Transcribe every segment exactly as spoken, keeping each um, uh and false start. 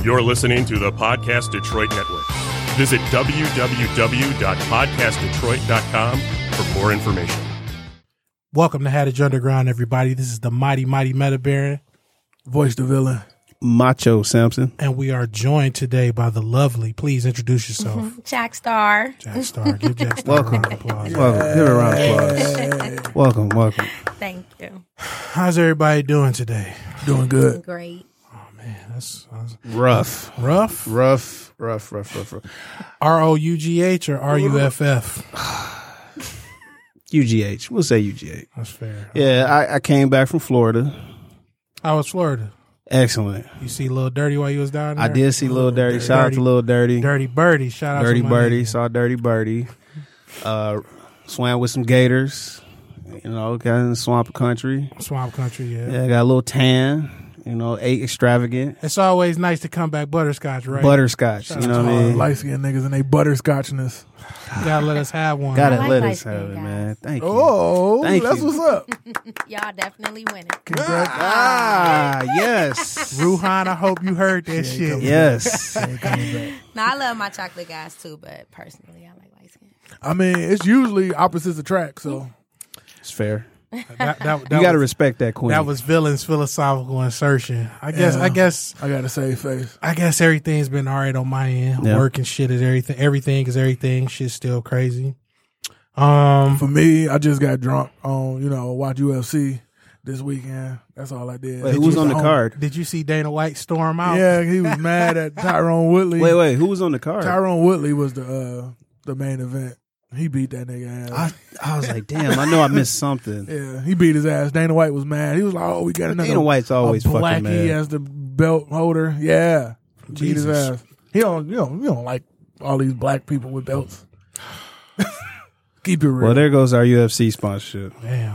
You're listening to the Podcast Detroit Network. Visit w w w dot podcast detroit dot com for more information. Welcome to Hadage Underground, everybody. This is the mighty, mighty Meta Baron. Voice the villain. Macho Samson. And we are joined today by the lovely, please introduce yourself. Mm-hmm. Jack Star. Jack Star. Give Jack Star welcome. a round of applause. Welcome. Give her a round of applause. welcome, welcome. Thank you. How's everybody doing today? Doing good. Great. Oh, man. That's, that's Rough. rough. Rough, rough, rough, rough, rough. R O U G H or R U F F? U G H. We'll say U G H. That's fair. Yeah, I, I came back from Florida. How was Florida? Excellent. You see Lil Dirty while you was down there? I did see Lil Dirty. Shout out Dirty. to Lil Dirty. Dirty Birdie. Shout out Dirty to my Birdie. nigga. Saw Dirty Birdie. Uh, swam with some gators. You know, got in the swamp country. Swamp Country, yeah. Yeah, got a little tan. You know, ate extravagant. It's always nice to come back butterscotch, right? Butterscotch. Shout You know out what to I mean? Light skinned niggas and they butterscotchness. You gotta let us have one. Gotta I like let light us have skin it, guys. man. Thank you. Oh, Thank that's you. what's up. Y'all definitely winning. Congrats. Ah, yes. Ruhan, I hope you heard that She ain't shit. coming Yes. Ain't coming back. No, I love my chocolate guys too, but personally, I like light skin. I mean, it's usually opposites attract, so It's fair. That, that, that You got to was, respect that queen. that was Villain's philosophical insertion. I guess. Yeah. I guess. I gotta save face. I guess everything's been all right on my end. Yeah. Working shit is everything. Everything is everything. Shit's still crazy. Um, For me, I just got drunk on, you know, watch U F C this weekend. That's all I did. Wait, who was on the Home. card? did you see Dana White storm out? Yeah, he was mad at Tyrone Woodley. Wait, wait. Who was on the card? Tyrone Woodley was the uh, the main event. He beat that nigga ass. I, I was like, damn, I know I missed something. Yeah, he beat his ass. Dana White was mad. He was like, "Oh, we got another." Dana White's always a fucking blackie mad. as the belt holder. Yeah, beat his Jesus. ass. He don't, you don't, you don't like all these black people with belts. Keep it real. Well, there goes our U F C sponsorship. Damn.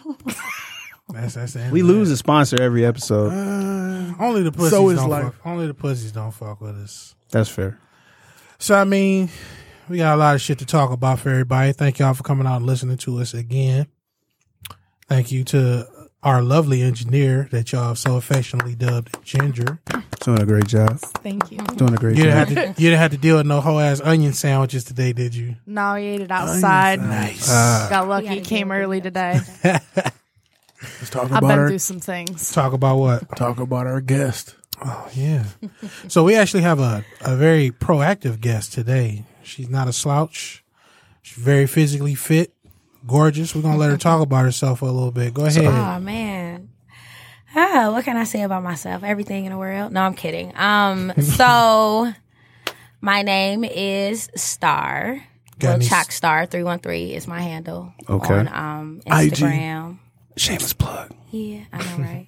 That's that's the end We of lose that. a sponsor every episode. Uh, Only the pussies So it's don't like- fuck. Only the pussies don't fuck with us. That's fair. So I mean, we got a lot of shit to talk about for everybody. Thank y'all for coming out and listening to us again. Thank you to our lovely engineer that y'all have so affectionately dubbed Ginger. Doing a great job. Thank you. Doing a great You job. didn't have to. You didn't have to deal with no whole ass onion sandwiches today, did you? No, we ate it outside. Nice. Ah. Got We lucky. gotta It came deal with early it. today. let's talk I've about been our through some things. Talk about what? talk about our guest. Oh yeah. So we actually have a a very proactive guest today. She's not a slouch. She's very physically fit, gorgeous. We're gonna let her talk about herself for a little bit. Go ahead. Oh man. Ah, what can I say about myself? Everything in the world? No, I'm kidding. Um, so my name is Star. Got Well, any- Chalk Star three one three is my handle Okay. on um I G. Instagram. Shameless plug. Yeah, I know, right?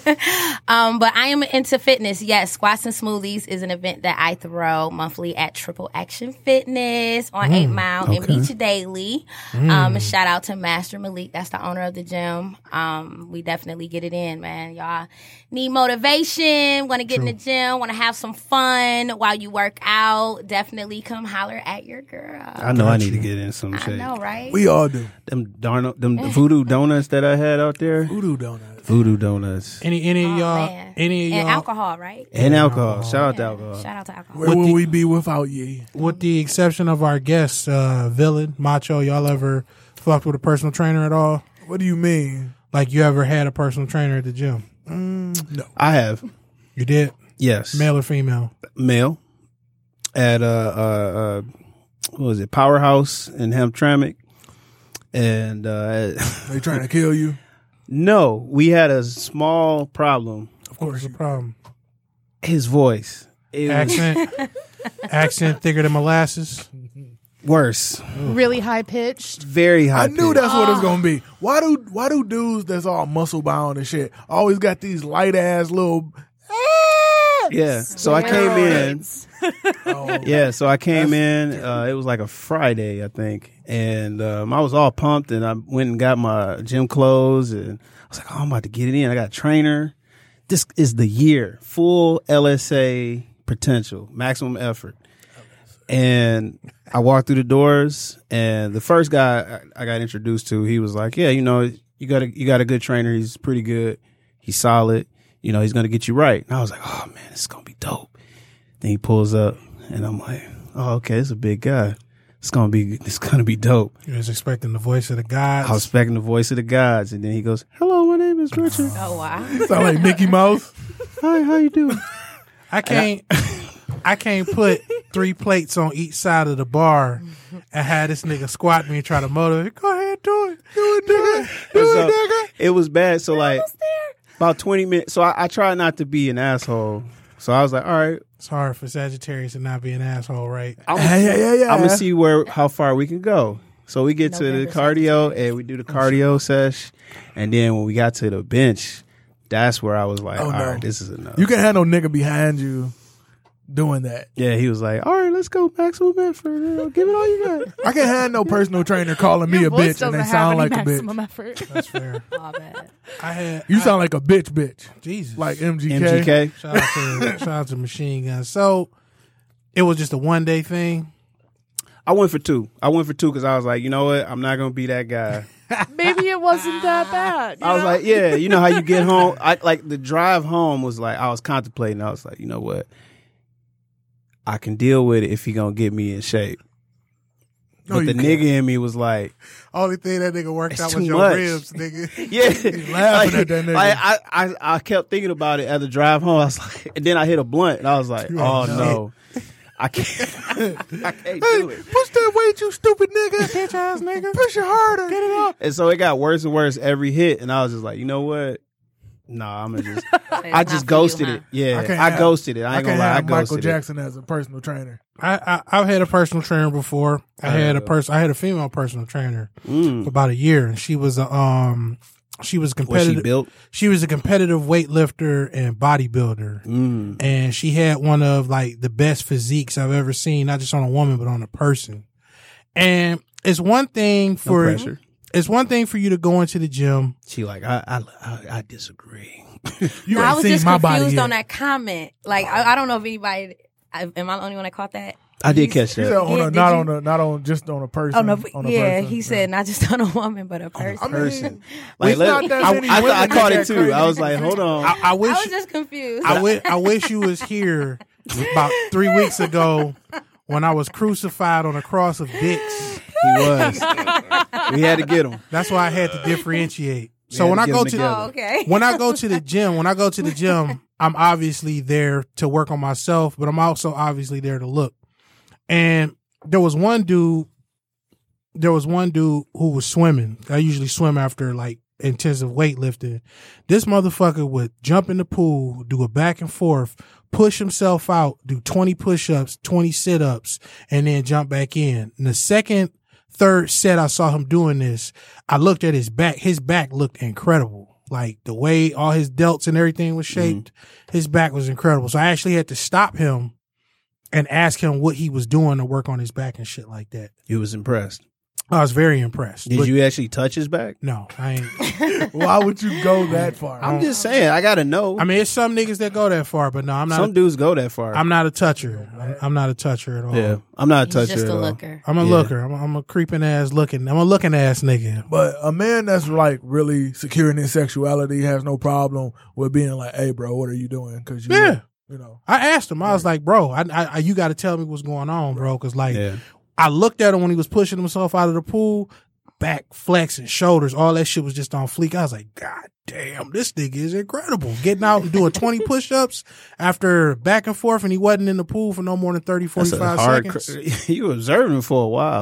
um, but I am into fitness. Yes, Squats and Smoothies is an event that I throw monthly at Triple Action Fitness on eight Mile in Beach Daily. Um, shout out to Master Malik. That's the owner of the gym. Um, we definitely get it in, man. Y'all need motivation, want to get in the gym, want to have some fun while you work out. Definitely come holler at your girl. I know I need to get in some I shit. know, right? We all do. Them darn them voodoo donuts that I had out there. Voodoo donuts. Voodoo donuts. Any any of Oh, y'all? man. Any of and y'all? alcohol, right? And alcohol. Shout out to alcohol. Shout out to alcohol. Where What would the- we be without ye? With the exception of our guest, uh, Villain Macho, y'all ever fucked with a personal trainer at all? What do you mean? Like you ever had a personal trainer at the gym? No. I have. You did, Yes. male or female? Male. At uh uh uh what was it? Powerhouse in Hamtramck. And uh They trying to kill you? no, we had a small problem. Of What's course. the problem? His voice. It was Accent, accent thicker than molasses. worse. Really high pitched. Very high. I knew pitched. that's what it's gonna be. Why do why do dudes that's all muscle bound and shit always got these light ass little? Yeah. So I came in. Oh, Yeah, so I came in. Uh, it was like a Friday, I think, and um, I was all pumped, and I went and got my gym clothes, and I was like, "Oh, I'm about to get it in. I got a trainer. This is the year, full L S A potential, maximum effort." And I walked through the doors, and the first guy I I got introduced to, he was like, "Yeah, you know, you got a you got a good trainer. He's pretty good. He's solid. You know, he's gonna get you right." And I was like, "Oh man, this is gonna be dope." Then he pulls up, and I'm like, oh, okay, it's a big guy. It's gonna be, it's gonna be dope. You was expecting the voice of the gods. I was expecting the voice of the gods, and then he goes, hello, my name is Richard. Oh wow. Sound like Mickey Mouse. Hi, how you doing? I can't. I can't put three plates on each side of the bar and have this nigga squat me and try to motivate. Go ahead, do it, do it, nigga, do So, it, nigga. it was bad. So like about twenty minutes. So I, I tried not to be an asshole. So I was like, all right, It's hard for Sagittarius to not be an asshole, right? I'm, Yeah, yeah, yeah, yeah. I'm gonna see where how far we can go. So we get to the November cardio and we do the cardio sesh, and then when we got to the bench, that's where I was like, Oh, all no. right, this is enough. You can't have no nigga behind you doing that. Yeah, he was like, all right, let's go maximum effort. Uh, Give it all you got. I can't have no personal trainer calling me Your a voice bitch and doesn't they have sound any like a bitch. maximum effort. That's fair. Oh, bad. I had. You I, sound like a bitch, bitch. Jesus. Like M G K. M G K. Shout out to shout out to Machine Gun. So it was just a one day thing. I went for two. I went for two because I was like, you know what? I'm not gonna be that guy. Maybe it wasn't that bad. you I was know? like, yeah, you know how you get home. I like the drive home was like I was contemplating. I was like, you know what? I can deal with it if he gonna get me in shape. No, But you the can't. nigga in me was like, Only thing that nigga worked It's out too was your much. ribs, nigga. yeah, laughing like, at that nigga. like, I, I, I kept thinking about it at the drive home. I was like, and then I hit a blunt, and I was like, You oh ain't no, I can't, I can't Hey, do it. push that weight, you stupid nigga. Bitch ass nigga. Push it harder. Get it up. And so it got worse and worse every hit, and I was just like, you know what? Nah, I'm gonna just, I just ghosted it. Yeah, I can't I have- ghosted it. I I ain't can't gonna lie, I have Michael ghosted it. Jackson as a personal trainer. I, I I've had a personal trainer before. I had a Uh, person. I had a female personal trainer Mm. for about a year, and she was a um she was Was competitive. she built? She was a competitive weightlifter and bodybuilder, Mm. and she had one of like the best physiques I've ever seen, not just on a woman but on a person. And it's one thing No for pressure. it's one thing for you to go into the gym. She like, I, I, I, I disagree. You No, I ain't was seen just my confused body yet. on that comment. Like, I, I don't know if anybody. I, am I the only one that caught that? I did catch You that. said on Yeah, a, did not you- on a, not on just on a person. Oh no, on a yeah, person. he said not just on a woman, but a person. I mean, person. Like, Like, not let, that I, many I, thought- women I that caught that it too. crazy. I was like, hold on. I, I I wish was just confused. I wish I wish you was here about three weeks ago when I was crucified on a cross of dicks. He was. We had to get him. That's why I had to differentiate. So had when to I get go them to together. Oh, okay. when I go to the gym, when I go to the gym, I'm obviously there to work on myself, but I'm also obviously there to look. And there was one dude, there was one dude who was swimming. I usually swim after like intensive weightlifting. This motherfucker would jump in the pool, do a back and forth, push himself out, do twenty push-ups, twenty sit-ups, and then jump back in. And the second, third set I saw him doing this, I looked at his back. His back looked incredible. Like the way all his delts and everything was shaped, his back was incredible. So I actually had to stop him and ask him what he was doing to work on his back and shit like that. You was impressed. I was very impressed. Did But you actually touch his back? No, I ain't. Why would you go that far? I'm just saying. I gotta know. I mean, it's some niggas that go that far, but no, I'm not. Some a, dudes go that far. I'm not a toucher. I'm, I'm not a toucher at all. yeah, I'm not a He's toucher just at a all. looker. I'm a Yeah. looker. I'm a, I'm a creeping ass looking. I'm a looking ass nigga. But a man that's like really secure in his sexuality has no problem with being like, "Hey, bro, what are you doing?" Because you, Yeah. you know, I asked him. I was like, bro, I, I, I you got to tell me what's going on, bro. Because like, Yeah. I looked at him when he was pushing himself out of the pool, back flexing, shoulders, all that shit was just on fleek. I was like, God damn, this nigga is incredible. Getting out and doing twenty push-ups after back and forth, and he wasn't in the pool for no more than thirty, That's a forty-five hard. seconds. Cr- you were observing for a while.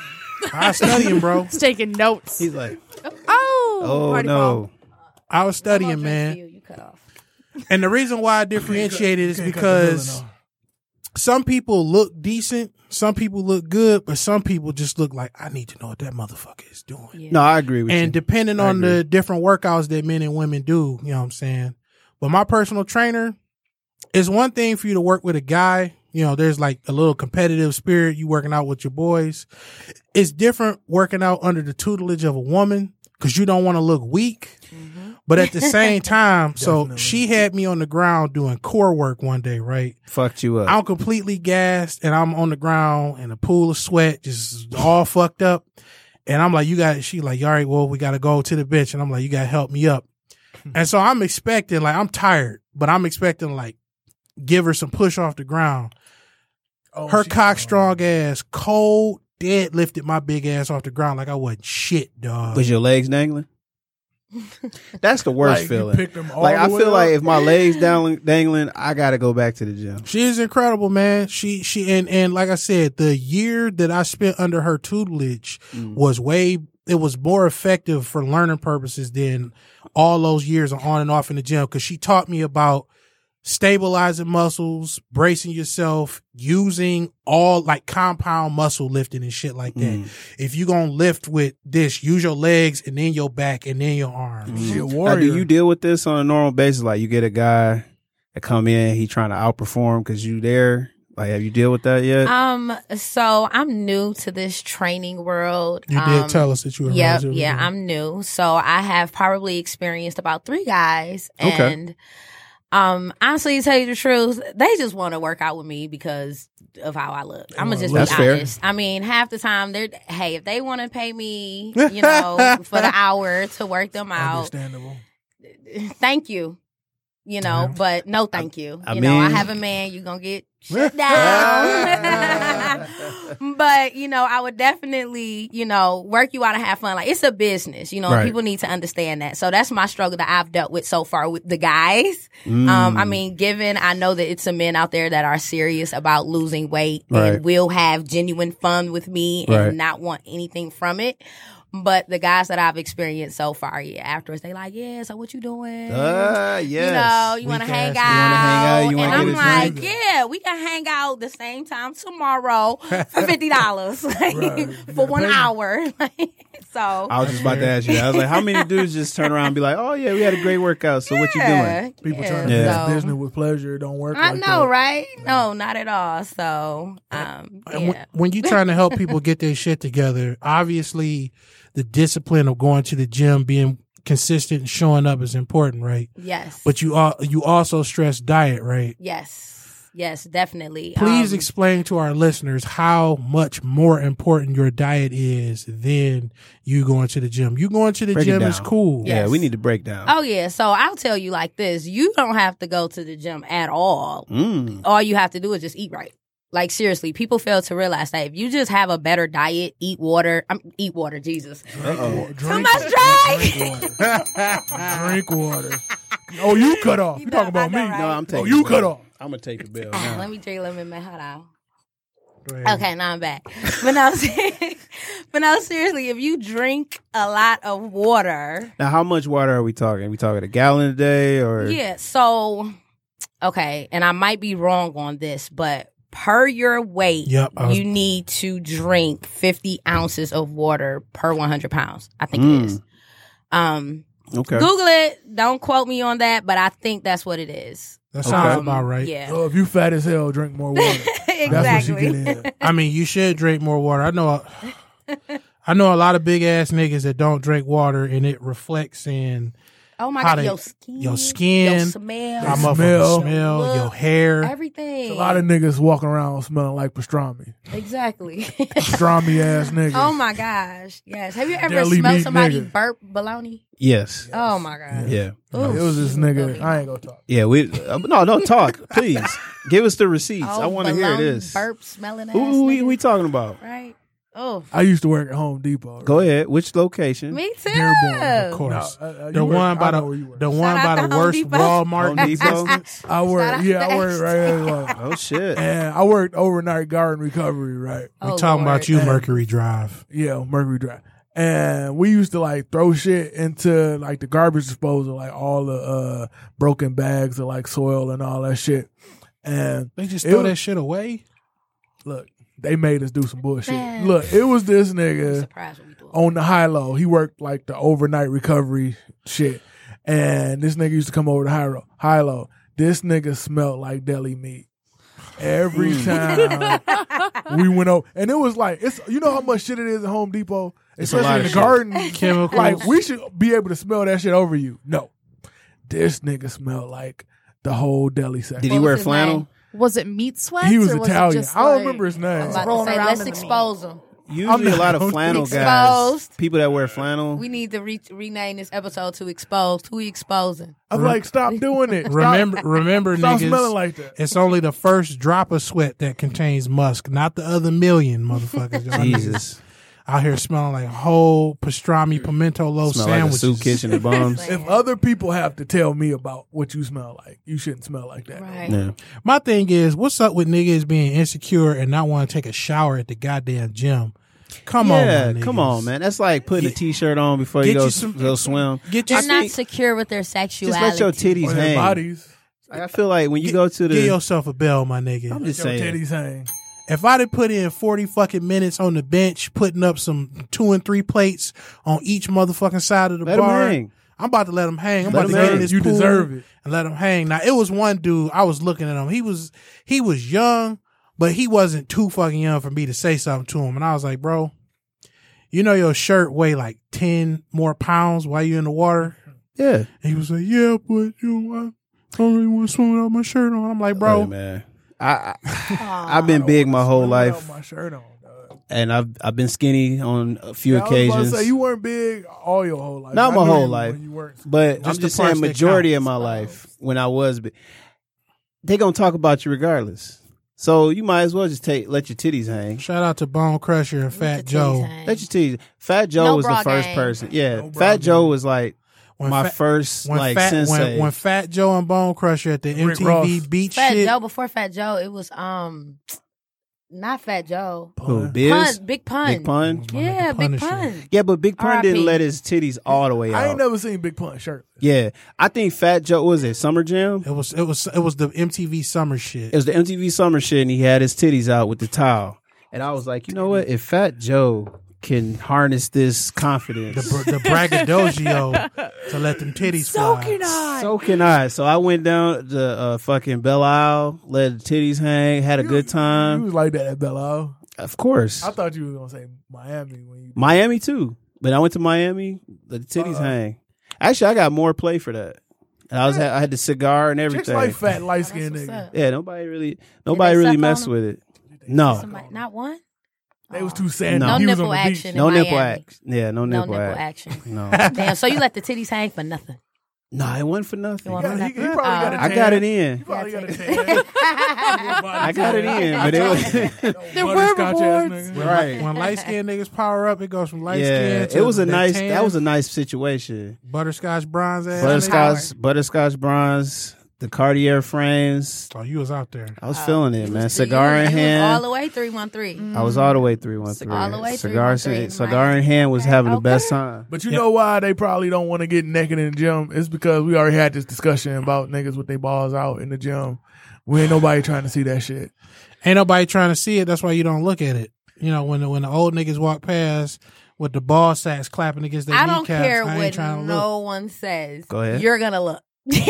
I was studying, bro. He's taking notes. He's like, Oh, oh party no. foul. I was studying, I'm gonna man. drink for you. You cut off. And the reason why I differentiated is Can't cut the villain because off. some people look decent, some people look good, but some people just look like, I need to know what that motherfucker is doing. Yeah. No, I agree with And you. depending I on agree. the different workouts that men and women do, you know what I'm saying? But my personal trainer, it's one thing for you to work with a guy. You know, there's like a little competitive spirit, you working out with your boys. It's different working out under the tutelage of a woman because you don't want to look weak. But at the same time, so Definitely. she had me on the ground doing core work one day, right? Fucked you up. I'm completely gassed and I'm on the ground in a pool of sweat, just all fucked up. And I'm like, you got, she like, all right, well, we got to go to the bench. And I'm like, you got to help me up. And so I'm expecting, like, I'm tired, but I'm expecting like give her some push off the ground. Oh, Her she- cock strong ass, cold, dead lifted my big ass off the ground like I wasn't shit, dog. Was your legs dangling? That's the worst Like, you feeling. picked them all Like I the way feel like up? if my legs dangling, dangling, I gotta go back to the gym. She is incredible, man. She she and and like I said, the year that I spent under her tutelage Mm. was way. It was more effective for learning purposes than all those years of on and off in the gym because she taught me about stabilizing muscles, bracing yourself, using all like compound muscle lifting and shit like that. Mm. If you gonna lift with this, use your legs and then your back and then your arms. She a Now, warrior. do you deal with this on a normal basis? Like you get a guy that come in, he trying to outperform because you there. Like, have you deal with that yet? Um, so I'm new to this training world. You um, did tell us that you were Yep, relatively yeah, new. I'm new. So I have probably experienced about three guys. Okay. And um honestly, to tell you the truth, they just want to work out with me because of how I look. I'm gonna just That's be fair. honest. I mean, half the time they're hey, if they want to pay me, you know, for the hour to work them out, Understandable. thank you. You know, but no thank you. I you know, I mean- have a man, you're gonna get shut down. But, you know, I would definitely, you know, work you out and have fun. Like, it's a business, you know, and Right. people need to understand that. So that's my struggle that I've dealt with so far with the guys. Mm. Um, I mean, given I know that it's some men out there that are serious about losing weight Right. and will have genuine fun with me and Right. not want anything from it. But the guys that I've experienced so far, yeah, afterwards, they like, yeah, so what you doing? Ah, yes. You know, you want to Weak hang ass, out. you wanna hang out, you and wanna I'm get a like, drink. yeah, we can hang out the same time tomorrow for fifty dollars Right. for one Pay me. hour. so, I was just about to ask you that. I was like, how many dudes just turn around and be like, oh, yeah, we had a great workout. So what you yeah, doing? People yeah, trying to Yeah. do so- business with pleasure. It don't work. I like know, that. right? No, not at all. So, um, And yeah. when, when you're trying to help people get their shit together, obviously the discipline of going to the gym, being consistent and showing up is important, right? Yes. But you all, you also stress diet, right? yes. Yes, definitely. Please Um, explain to our listeners how much more important your diet is than you going to the gym. You going to the Break it gym is down. cool. Yeah, Yes. we need to break down. Oh yeah, so I'll tell you like this: you don't have to go to the gym at all. Mm. All you have to do is just eat right. Like seriously, people fail to realize that if you just have a better diet, eat water, um, eat water, Jesus, Uh-oh. too Drink, much drink. drink water. Drink water. Oh, you cut off. You You talking know, about I me? know, No, right? I'm taking Oh, you the cut bill. off. I'm going to take the bill Ah, now. let me drink. Let me man, hold on. Go ahead. Okay, now I'm back. But no, but no, seriously, if you drink a lot of water, Now, how much water are we talking? Are we talking a gallon a day or? yeah. So, okay, and I might be wrong on this, but per your weight, Yep, I was- you need to drink fifty ounces of water per one hundred pounds. I think Mm. it is. Um, Okay. Google it. Don't quote me on that, but I think that's what it is. That sounds Okay. about right. Yeah, Oh, if you fat as hell, drink more water. exactly. That's what you get in. I mean, you should drink more water. I know, I know a lot of big ass niggas that don't drink water, and it reflects in Oh my How god, they- your skin, your skin, your smell, how smell, motherfuckers smell, look, your hair. everything. A lot of niggas walking around smelling like pastrami. exactly. Pastrami ass niggas. Oh my gosh, yes. Have you ever Deli smelled meat somebody nigga. burp bologna? Yes. Oh my god. Yeah. Ooh, It was this she nigga. was I ain't gonna talk. Yeah. We uh, no, don't talk, please. Give us the receipts. Oh, I want to hear bologna this. Burp smelling ass. Who we, nigga. we talking about? Right. Oh, I used to work at Home Depot. Go ahead. Which location? me too. Dearborn, Of No, course, uh, uh, you the work- one by I know the where you work. the one Shout by out the to Home worst Depot. Walmart Home in Depot? existence. I work. out Yeah, I to work right there. Oh shit. And I worked overnight guard and recovery. Right. We Oh, talking Lord. about you, And- Mercury Drive. Yeah, Mercury Drive. And we used to like throw shit into like the garbage disposal, like all the uh, broken bags of like soil and all that shit. And They just It throw was- that shit away. look, they made us do some bullshit. Man. Look, it was this I'm nigga surprised what we doing. on the high low. He worked like the overnight recovery shit. And this nigga used to come over to high low. High low. This nigga smelled like deli meat. Every time we went over, and it was like it's you know how much shit it is at Home Depot, It's a lot especially in of the shit. garden. Chemicals. Like we should be able to smell that shit over you. No, this nigga smelled like the whole deli section. Did he What wear was his flannel? name? Was it meat sweats? He was or was Italian. It just I don't like, remember his name. I'm about to rolling say, around let's in the meat? expose them. usually a lot of not flannel Exposed. guys, people that wear flannel. We need to re- rename this episode to Exposed. Who we exposing? I'm like, stop doing it. Stop, Remember, remember, stop niggas. smelling like that. It's only the first drop of sweat that contains musk, not the other million motherfuckers. Y'all niggas Jesus, out here smelling like whole pastrami pimento loaf smell like a sandwiches. soup kitchen and bums. If other people have to tell me about what you smell like, you shouldn't smell like that. Right. Yeah. My thing is, what's up with niggas being insecure and not want to take a shower at the goddamn gym? Come on, Yeah, my come niggas. on, man. That's like putting a t-shirt on before you get go you some- go swim. Get you They're some, not think- secure with their Just sexuality. let your titties Or their hang. bodies. Like, I feel like when you go to the, give yourself a bell, my nigga. I'm just Your saying. titties hang. If I'd have put in forty fucking minutes on the bench, putting up some two and three plates on each motherfucking side of the Let 'em bar, hang. I'm about to let them hang. I'm Let about to 'em get in hang. this You pool deserve it. and let them hang. Now, it was one dude, I was looking at him. He was, he was young, but he wasn't too fucking young for me to say something to him. And I was like, bro, you know your shirt weigh like ten more pounds while you in the water? Yeah, And he was like, yeah, but you know, I don't really want to swim without my shirt on. I'm like, bro, Hey, man. I, I I've been big my whole life, Without my shirt on, dog. and I've I've been skinny on a few Yeah, I was about to occasions. say, you weren't big all your whole life. Not I my knew whole you life. when you weren't. But Just I'm the just parts saying, that majority count. of my life when I was big, they gonna talk about you regardless. So you might as well just take let your titties hang. shout out to Bone Crusher and Fat Joe. Let your titties. Fat Joe No was the bra first gang. person. Yeah, No bra Fat Joe gang. was like When my Fat- first When like Fat, sensei. when, when Fat Joe and Bone Crusher at the Rick M T V Ross. beach Fat shit. Joe, before Fat Joe, it was um, not Fat Joe. Who, Biz? Pun, Big Pun. Big Pun. Yeah, Big Big Punisher. Pun. Yeah, but Big Pun R I P. didn't let his titties all the way out. I ain't never seen Big Pun shirt. Yeah, I think Fat Joe what was it Summer Jam. It was it was it was the M T V summer shit. It was the M T V Summer shit, and he had his titties out with the towel. And I was like, you know what? If Fat Joe can harness this the confidence, br- the braggadocio to let them titties So fly. can I. so can I. So I went down to uh, fucking Belle Isle, let the titties hang, had a good You time. was like that at Belle Isle. Of course, I thought you were gonna say Miami when you. Miami too. But I went to Miami, let the titties Uh-uh. hang. Actually, I got more play for that. And I was I had the cigar and Chicks everything. like fat light skinned That's what's niggas. up. Yeah, nobody really, nobody they really suck messed on with it. No, Somebody, not one? They was Oh. too sad. No. No He was nipple on the beach. action. no in nipple Miami. act. Yeah, no No nipple, nipple act. action. No, Damn, so you let the titties hang for nothing. no, it wasn't for nothing. You want Yeah, he, he nothing? probably got a Oh. tan. I got it in. He probably got a That's tan. I got it in, but it was They're Butterscotch ass herbivores. nigga. right. When light skinned niggas power up, it goes from light Yeah, skin to it was a that nice. tan, That was a nice situation. butterscotch bronze ass. Butterscotch, butterscotch bronze, the Cartier frames. Oh, you was out there. I was feeling it, man. You Cigar was- in you was all hand. the way three one three. I was all the way three one three. All the way Cigar, three one three. cigar in hand was having the Okay. best time. But you know why they probably don't want to get naked in the gym? It's because we already had this discussion about niggas with their balls out in the gym. We ain't nobody trying to see that shit. Ain't nobody trying to see it. That's why you don't look at it. You know, when the, when the old niggas walk past with the ball sacks clapping against their I don't kneecaps, care I ain't what trying to look. no one says. Go ahead. You're gonna look.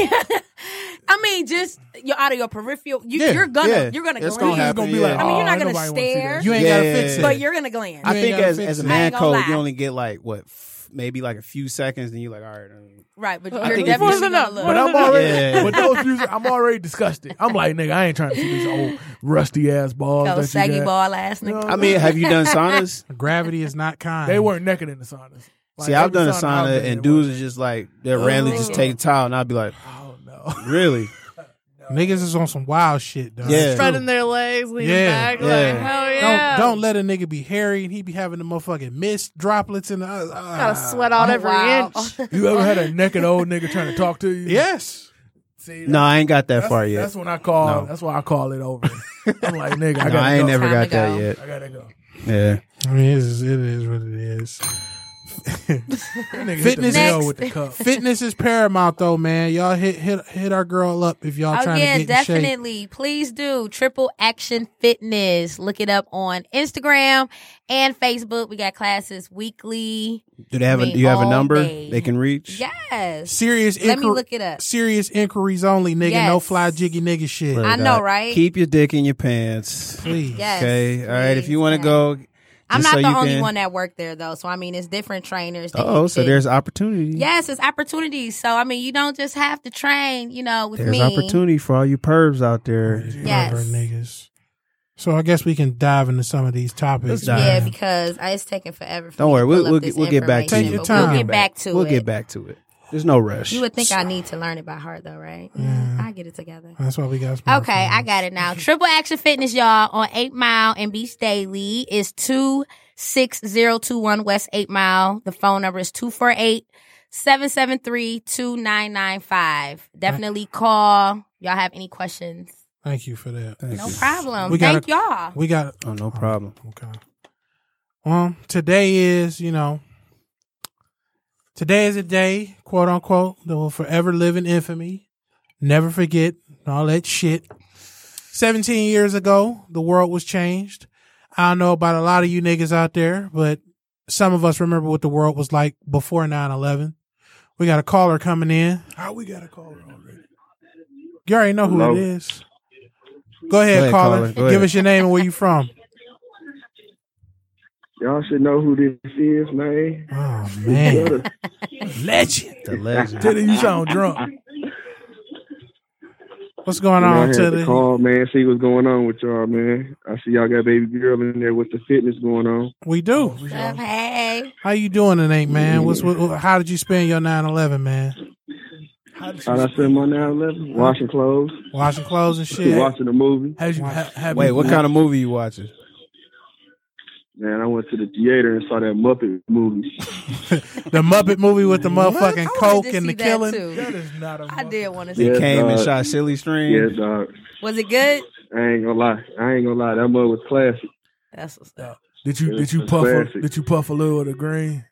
I mean, just you're out of your peripheral. You, Yeah, you're gonna yeah. you're gonna It's glance. gonna It's happen. gonna be yeah. like, I mean, you're oh, not gonna nobody wanna see stare. that You shit. ain't Yeah, gotta yeah, fix yeah. it. but you're gonna glance. I You think ain't gotta as fix as a it. I man ain't gonna code, lie. you only get like what, f- maybe like a few seconds, then you like, all right. I mean, right, but I you're think definitely it's- gonna enough. look. But I'm already, Yeah. but those views, I'm already disgusted. I'm like, nigga, I ain't trying to see these old rusty ass balls. Those that you saggy got. ball ass You know nigga. what I mean, have you done saunas? Gravity is not kind. They weren't naked in the saunas. Like, See, I've every done a I've sauna been in and dudes are was- just like they're randomly just take a towel, and I'd be like, Oh no. really? Niggas is on some wild shit, though. Yeah. It's true. Spreading their legs, leaning Yeah, back, yeah. like, hell yeah. Don't don't let a nigga be hairy and he be having the motherfucking mist droplets in the. Uh, Gotta sweat out Oh, every wow. inch. You ever had a naked old nigga trying to talk to you? Yes. See, No, I ain't got that that's, far yet. That's when I call. No. That's why I call it over. I'm like, nigga, I No, gotta I ain't go. never Time got to that go. yet. I gotta go. Yeah. I mean, it is, it is what it is. That nigga hit the Fitness- bell Next. with the cup. Fitness is paramount, though, man. Y'all hit hit hit our girl up if y'all Oh trying yeah, to get in shape. definitely. Please do. Triple Action Fitness. Look it up on Instagram and Facebook. We got classes weekly. Do they have I a? mean, Do you have a all number day. they can reach? Yes. Serious Let me inquir- look it up. Serious inquiries only, nigga. No Yes. fly jiggy nigga shit. Look I at know, that. right? Keep your dick in your pants. Please. Yes. Okay. All right. If please, you want to yeah. go, I'm just not so the you only can- one that worked there though. So I mean, it's different trainers. that Oh, you so can- there's opportunity. Yes, it's opportunities. So I mean, you don't just have to train, you know, with There's me. opportunity for all you pervs out there. Yes. Rubber niggas. So I guess we can dive into some of these topics. Let's dive. Yeah, because uh, it's taking forever. For Don't me worry, to we'll pull up we'll, this we'll get back to Take you. your information, but time. We'll get back to we'll it. get back to it. There's no rush. You would think I need to learn it by heart, though, right? Yeah, I get it together. That's why we got. smartphones. Okay, I got it now. Triple Action Fitness, y'all, on eight Mile and Beach Daily is two six zero two one West eight Mile. The phone number is two four eight, seven seven three, two nine nine five. Definitely call. Y'all have any questions? Thank you for that. Thank No you. problem. We Thank gotta- y'all. We got. Oh, no problem. Okay. Well, today is, you know, today is a day, quote unquote, that will forever live in infamy. Never forget all that shit. seventeen years ago, the world was changed. I don't know about a lot of you niggas out there, but some of us remember what the world was like before nine eleven. We got a caller coming in. How we got a caller already? You already know who Hello? it is. Go ahead, Go ahead, caller. caller. Go Give ahead. us your name and where you from. Y'all should know who this is, man. Oh, man. Legend. The legend. Teddy, you sound drunk. What's going You know, I on, had Teddy? to call, man, see what's going on with y'all, man. I see y'all got baby girl in there with the fitness going on. We do. What's up, hey. How you doing tonight, man? What's what, how did you spend your nine eleven, man? How did How'd I spend my nine eleven? Washing clothes, Washing clothes and shit. watching a movie. How'd you, ha, have Wait, you, what kind of movie you watching? Man, I went to the theater and saw that Muppet movie. The Muppet movie with the motherfucking I wanted coke to and see the that, killing. too. That is not a I did want to see He Yes, it. came and dog. shot Silly String. Yeah, dog. Was it good? I ain't gonna lie. I ain't gonna lie. That mug was classic. That's what's up. Did you It did you was puff a, classic. did you puff a little of the green?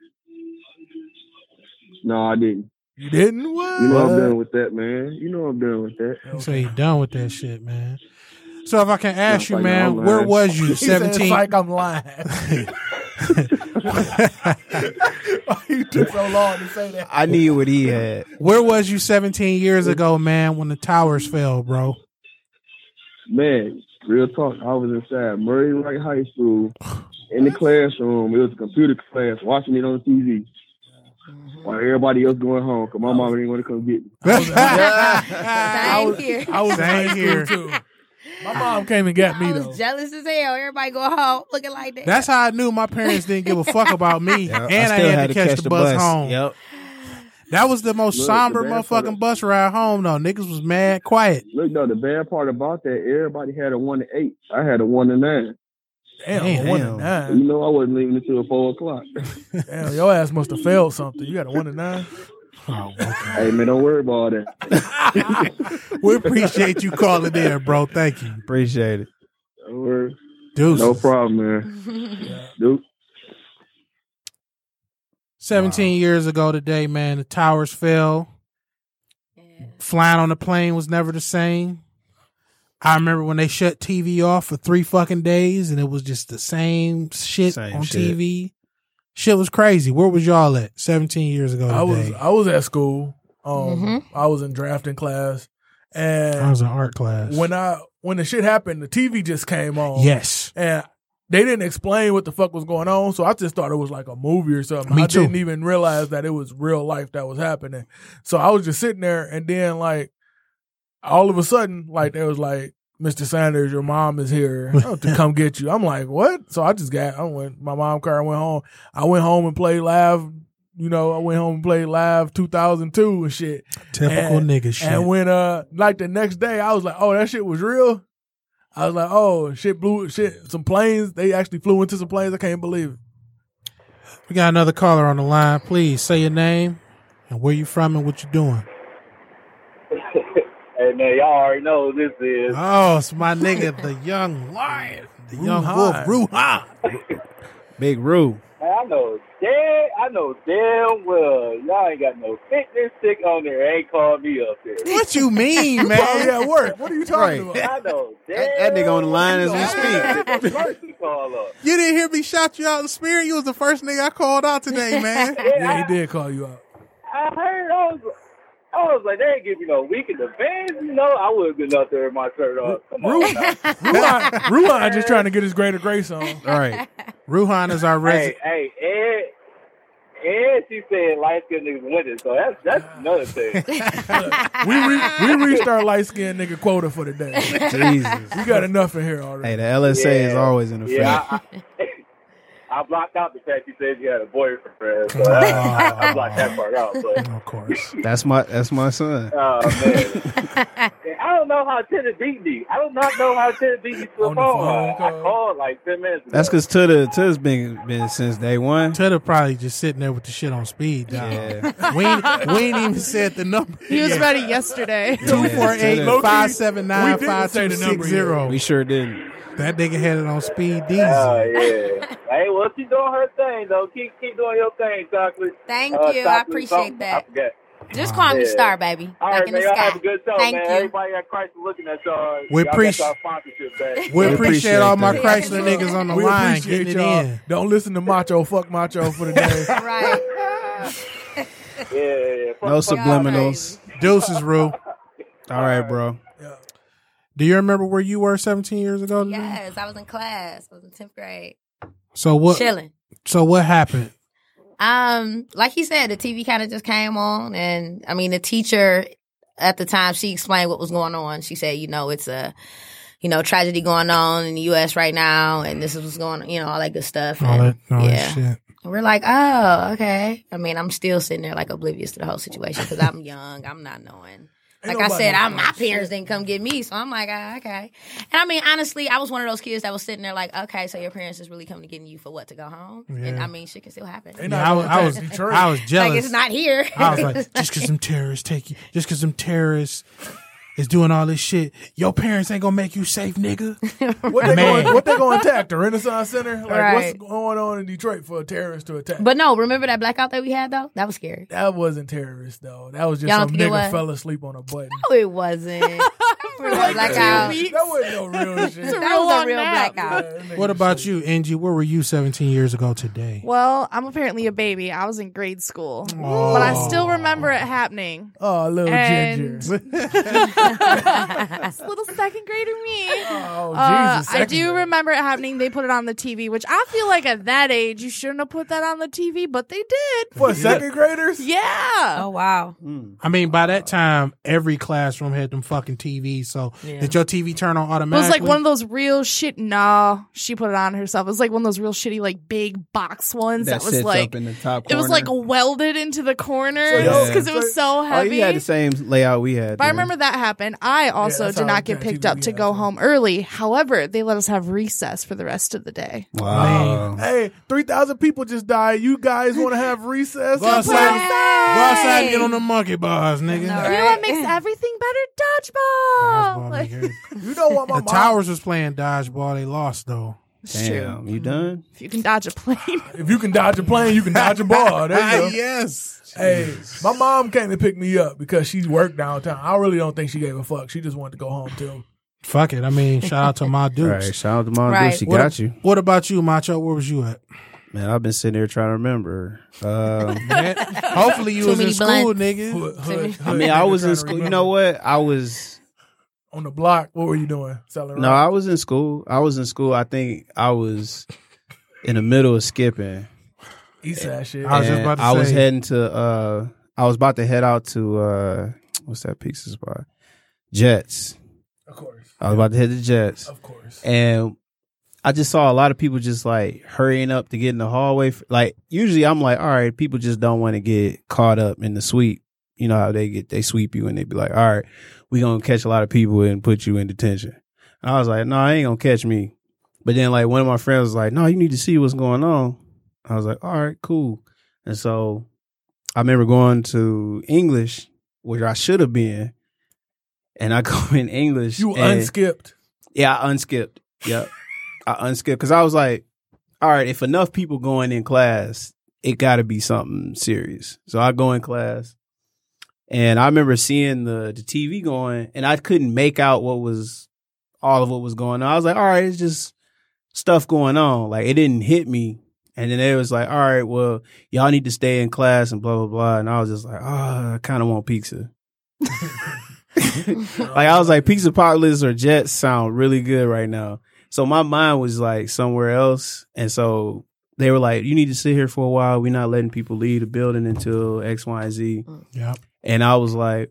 No, I didn't. You didn't? What? You know I'm done with that, man. You know I'm done with that. You say you done with that shit, man. So if I can ask you, like man, I'm where lying. was you He said, seventeen? it's like I'm lying. You took so long to say that. I need what he had. Where was you seventeen years ago, man, when the towers fell, bro? Man, real talk. I was inside Murray Wright High School in the classroom. It was a computer class, watching it on T V. While everybody else going home, cause my mom didn't want to come get me. Same here. I was in Same high here. school too. My mom came and got me I though. was jealous as hell. Everybody go home looking like that. That's how I knew my parents didn't give a fuck about me, Yep, and I, had, to catch, the bus, home. Yep. That was the most Look, somber the bad part motherfucking of- bus ride home, though. Niggas was mad quiet. Look, though, the bad part about that, everybody had a one to eight. I had a one to nine. Damn, Damn. one to You nine. know, I wasn't leaving until four o'clock. Damn, your ass must have failed something. You got a one to nine. Oh, okay. Hey, man, don't worry about that. We appreciate you calling in, bro. Thank you. Appreciate it. Don't worry. Deuces. No problem, man. Dude. seventeen years ago today, man, the towers fell. Yeah. Flying on the plane was never the same. I remember when they shut T V off for three fucking days and it was just the same shit Same on shit. T V. Shit was crazy. Where was y'all at seventeen years ago today? I was I was at school. Um, Mhm. I was in drafting class, and I was in art class. when I when the shit happened, the T V just came on. yes. and they didn't explain what the fuck was going on, so I just thought it was like a movie or something. Me I too. didn't even realize that it was real life that was happening. So I was just sitting there, and then like all of a sudden, like there was like, Mister Sanders, your mom is here to come get you. I'm like, what? So I just got, I went, my mom car, I went home. I went home and played live, you know, I went home and played live two thousand two and shit. Typical and, nigga shit. And when, uh, like the next day, I was like, oh, that shit was real. I was like, oh, shit blew, shit, some planes, they actually flew into some planes. I can't believe it. We got another caller on the line. Please say your name and where you from and what you doing. Hey man, y'all already know who this is. Oh, it's my nigga, the young lion, the young wolf, Ruhan. Big Roo. Man, I know damn, I know damn well y'all ain't got no fitness stick on there. Ain't called me up there. What you mean, Oh, man? yeah, work. What are you talking Right. about? I know damn. That, that nigga on the line as we speak. speak. First to call up. You didn't hear me shout you out in spirit. You was the first nigga I called out today, man. Yeah, he did call you out. I heard. I was. I was like, they ain't give me no week in advance. You know, I would have been up there with my shirt off. Come on. now. Ruhan, Ruhan just trying to get his greater grace on. All right. Ruhan is our Hey, resident. hey, Ed, and she said light skinned niggas winning. So that's that's another thing. we re- we reached our light skinned nigga quota for the day. Jesus. We got enough in here already. Hey, the L S A Yeah. is always in effect. Yeah, I, I, I blocked out the fact she said she had a boyfriend. So I, I, I blocked that part out. But Of course. That's my that's my son. oh man, I don't know how Teddy beat me. I do not know how Teddy beat me to the On the phone. phone I, I call. called like ten minutes ago. That's because Tuda Tuda's been been since day one. Tedder probably just sitting there with the shit on speed dial. Yeah. We ain't, we ain't even said the number. He was yet. ready yesterday. Two four eight Low-key, five seven we nine didn't five say two the number six zero. We sure didn't. That nigga had it on speed diesel. Oh yeah. Hey, well, she doing her thing though. Keep keep doing your thing, chocolate. Thank Uh, you. I chocolate appreciate something. that. I forget. Just call me Yeah. Star, baby. All like right, in man. the Y'all sky. have a good show, Thank man. you. Everybody at Christ is looking at y'all. We Y'all appreciate- got y'all sponsorship back. We We appreciate appreciate all my that. Chrysler niggas on the We line appreciate getting it y'all. in. Don't listen to Macho. Fuck Macho for the day. Right. Yeah, yeah, yeah. No Fuck- fuck subliminals. Deuces, Rue. All right, bro. Do you remember where you were seventeen years ago? today? Yes, I was in class. I was in tenth grade. So what? Chilling. So what happened? Um, like he said, the T V kind of just came on, and I mean, the teacher at the time, she explained what was going on. She said, you know, it's a, you know, tragedy going on in the U S right now, and this is what's going on, you know, all that good stuff. All And, that, all yeah. that shit. And we're like, oh, okay. I mean, I'm still sitting there like oblivious to the whole situation because I'm young. I'm not knowing. Like I nobody said, I'm, knows my shit. parents didn't come get me, so I'm like, ah, okay. And I mean, honestly, I was one of those kids that was sitting there like, okay, so your parents is really coming to get you for what, to go home? And Yeah. I mean, shit can still happen. They Yeah, not I was, gonna I was, attack Detroit. I was jealous. Like, it's not here. I was like, just because some terrorists take you, just because some terrorists is doing all this shit, your parents ain't gonna make you safe, nigga. What they Man. going? What they going to attack? The Renaissance Center? Like Right. what's going on in Detroit for a terrorist to attack? But no, remember that blackout that we had, though? That was scary. that wasn't terrorist though. That was just Y'all don't some think it nigga was? fell asleep on a button. No, it wasn't. Remember blackout? That wasn't no real shit. That real was a long real nap. blackout. Yeah, that nigga What about shit. you, Angie? Where were you seventeen years ago today? Well, I'm apparently a baby. I was in grade school, but I still remember it happening. Oh, little And- ginger. It's a little second grader me. Oh, Uh, Jesus. I second do grade. remember it happening. They put it on the T V, which I feel like at that age you shouldn't have put that on the T V, but they did. What, second graders? Yeah. Oh, wow. I mean, by that time, every classroom had them fucking T Vs. So did your T V turn on It automatically? was like one of those real shit. No, she put it on herself. It was like one of those real shitty, like big box ones that, That was sits like up in the top it was like corner. welded into the corners yo, because it was so Oh, heavy. you had the same layout we had. But I then. remember that happened. I also that's did how not get T V picked up to had, go so. home early. However, they let us have recess for the rest of the day. Wow. Hey, three thousand people just died. You guys want to have recess? Go outside, go outside and get on the monkey bars, nigga. know, You know right? what makes everything better? Dodgeball. Dodgeball, Like, nigga. You know what my The mom... Towers was playing dodgeball. They lost though. it's true. Damn, you done? If you can dodge a plane. If you can dodge a plane, you can dodge a ball. There you go. yes. Hey, my mom came to pick me up because she worked downtown. I really don't think she gave a fuck. She just wanted to go home too. Fuck it. I mean, shout out to my All dudes. right, shout out to Mom Right. Dude. She What, got you. What about you, Macho? Where was you at? Man, I've been sitting here trying to remember. Um, Man, hopefully you Too was in many school, blunts. nigga. Hood, hood, I hood mean, I nigga was trying in to school. You remember. know what? I was On the block, what were you doing? Selling no, rock? I was in school. I was in school. I think I was in the middle of skipping. East side shit. I was just And about to I was say. heading to. uh I was about to head out to uh what's that pizza spot? Jets. Of course. I was about to head to Jets, Of course. and I just saw a lot of people just like hurrying up to get in the hallway. Like usually, I'm like, all right, people just don't want to get caught up in the sweep. You know how they get they sweep you and they be like, all right, we gonna catch a lot of people and put you in detention. And I was like, no, I ain't gonna catch me. But then like one of my friends was like, no, you need to see what's going on. I was like, all right, cool. And so I remember going to English, where I should have been, and I go in English. You and, unskipped. Yeah, I unskipped. Yep. I unskipped because I was like, all right, if enough people going in class, it got to be something serious. So I go in class, and I remember seeing the, the T V going, and I couldn't make out what was all of what was going on. I was like, all right, it's just stuff going on. Like, it didn't hit me. And then they was like, all right, well, y'all need to stay in class and blah, blah, blah. And I was just like, oh, I kind of want pizza. Like, I was like, Pizza Potless or Jets sound really good right now. So my mind was like somewhere else. And so they were like, you need to sit here for a while. We're not letting people leave the building until X, Y, and Z. Yep. And I was like,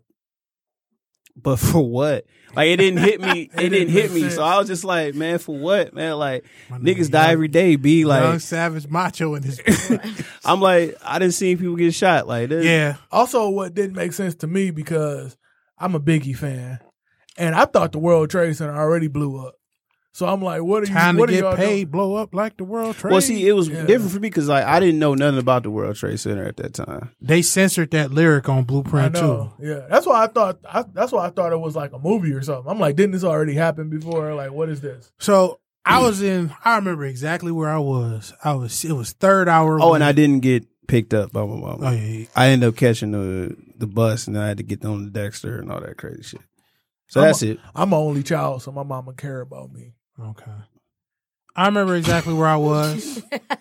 but for what? Like, it didn't hit me. It, it didn't hit me. Sense. So I was just like, man, for what, man? Like, My niggas young, die every day. Be like, young savage macho in his. I'm like, I didn't see people get shot. Like, this. Yeah. Also, what didn't make sense to me because I'm a Biggie fan, and I thought the World Trade Center already blew up. So I'm like, what are you? Time what to are get y'all paid, doing? blow up like the World Trade. Well, see, it was Yeah. different for me because like I didn't know nothing about the World Trade Center at that time. They censored that lyric on I Blueprint know. too. Yeah, that's why I thought. I, that's why I thought it was like a movie or something. I'm like, didn't this already happen before? Like, what is this? So I was in. I remember exactly where I was. I was. It was third hour. Oh, when- and I didn't get picked up by my mom. Oh yeah. I ended up catching the the bus, and I had to get on the Dexter and all that crazy shit. So I'm that's a, it. I'm an only child, so my mama care about me. Okay. I remember exactly where I was.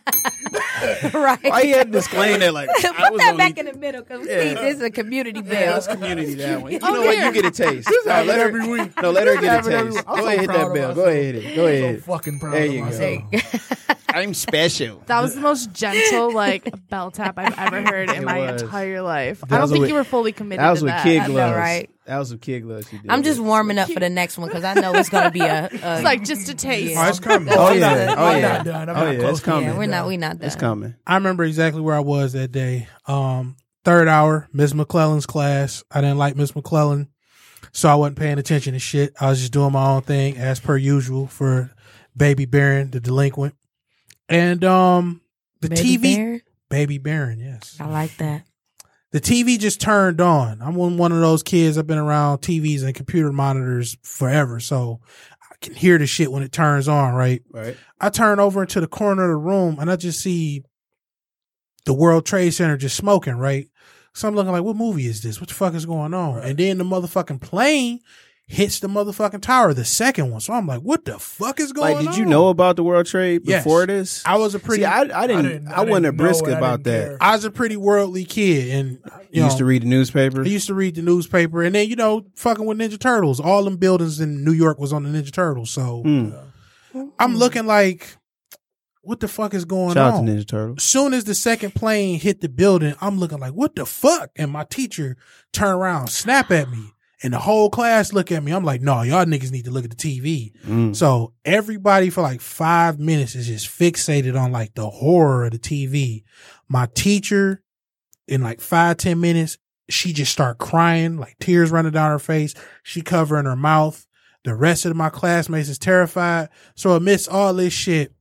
Right. Why you had to disclaim that? Like, Put I was that only, back in the middle because Yeah. this is a community Yeah, bill. that's community that one. You Oh, know what? here. You get a taste. This No, happens let her, every week. no, let her This get a happens every taste. week. I'm Go so ahead, hit proud that of bell. Go myself. ahead, hit it. Go I'm ahead. so fucking proud There of you go. myself. I'm special. That was the most gentle like bell tap I've ever heard in It my was. entire life. That I don't was think with- you were fully committed That was to with that. kid I know, gloves. right? That was with kid gloves. She did. I'm just it. warming up for the next one because I know it's going to be a. a It's like just a taste. Oh, it's coming. Oh I'm yeah. not- Oh I'm yeah. not done. I'm Oh not yeah. close It's to coming. yeah, we're not. We're not done. It's coming. I remember exactly where I was that day. Um, third hour, Miss McClellan's class. I didn't like Miss McClellan, so I wasn't paying attention to shit. I was just doing my own thing as per usual for Baby Baron, the delinquent, and um, the Baby T V. Bear? Baby Baron, yes. I like that. The T V just turned on. I'm one one of those kids. I've been around T Vs and computer monitors forever, so I can hear the shit when it turns on, right? Right. I turn over into the corner of the room and I just see the World Trade Center just smoking, right? So I'm looking like, what movie is this? What the fuck is going on? Right. And then the motherfucking plane hits the motherfucking tower, the second one. So I'm like, what the fuck is going Like, on? did you know about the World Trade Yes. before this? I was a pretty, See, I, I didn't. I, didn't- I wasn't a didn't know brisk and I about didn't that. care. I was a pretty worldly kid, and you, You know, used to read the newspaper. I used to read the newspaper, and then you know, fucking with Ninja Turtles. All them buildings in New York was on the Ninja Turtles. So Mm. I'm looking like, what the fuck is going Shout on? out to Ninja Turtles. Soon as the second plane hit the building, I'm looking like, what the fuck? And my teacher turn around, snap at me, and the whole class look at me. I'm like, no, y'all niggas need to look at the T V. Mm. So everybody for like five minutes is just fixated on like the horror of the T V. My teacher, in like five, ten minutes, she just start crying, like tears running down her face. She covering her mouth. The rest of my classmates is terrified. So amidst all this shit,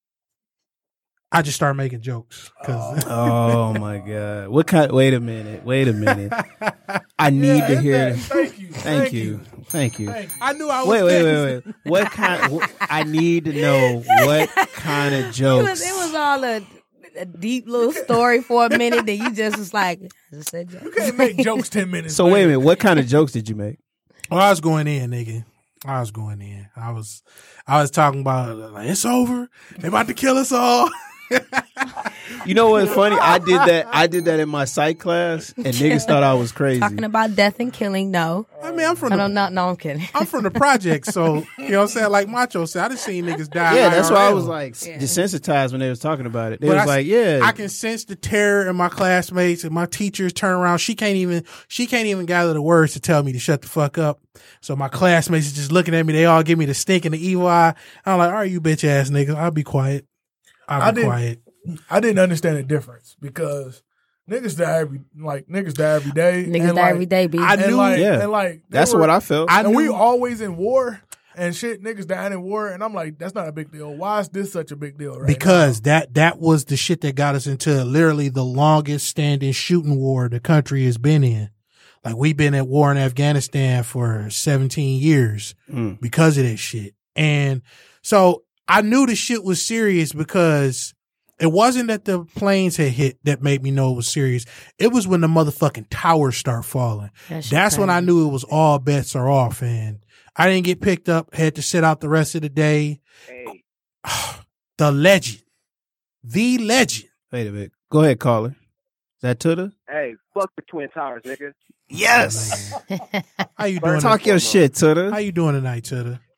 I just started making jokes. 'Cause Oh my god! What kind? Wait a minute! Wait a minute! I need Yeah, to it's hear. that. it. Thank you. Thank you. Thank you. Thank you. I knew I was Wait, wait, next. wait, wait. What kind? What, I need to know what kind of It jokes. was, it was all a, a deep little story for a minute. Then you just was like, I just said jokes. You can't make jokes ten minutes. So wait a later. minute. What kind of jokes did you make? Well, I was going in, nigga. I was going in. I was, I was talking about like it's over. They about to kill us all. You know what's funny? I did that. I did that in my psych class, and niggas thought I was crazy. Talking about death and killing, no. I mean, I'm from I the, don't know. No, I'm kidding. I'm from the project, so you know what I'm saying. Like Macho said, I done seen niggas die. Yeah, that's why I I R L. was like Yeah. desensitized when they was talking about it. They But was I- like, yeah, I can sense the terror in my classmates and my teachers turn around. She can't even, she can't even gather the words to tell me to shut the fuck up. So my classmates is just looking at me. They all give me the stink and the evil eye. I'm like, all right, you bitch ass niggas. I'll be quiet. I'll I be didn't- quiet. I didn't understand the difference because niggas die every like niggas die every day. Niggas and, die like, every day, B. I And knew- like, Yeah. and like they that's were- what I felt. I and we knew- always in war and shit. Niggas dying in war, and I'm like, that's not a big deal. Why is this such a big deal? Right Because now? that that was the shit that got us into literally the longest standing shooting war the country has been in. Like we've been at war in Afghanistan for seventeen years Mm. because of that shit. And so I knew the shit was serious because it wasn't that the planes had hit that made me know it was serious. It was when the motherfucking towers start falling. That shit That's when I crazy. knew it was all bets are off, and I didn't get picked up. Had to sit out the rest of the day. Hey, The legend, the legend. Wait a minute. Go ahead, caller. Is that Tuda? hey, fuck the Twin Towers, nigga. Yes. How you doing? Talk your shit, How Tuda. you doing tonight, Tuda?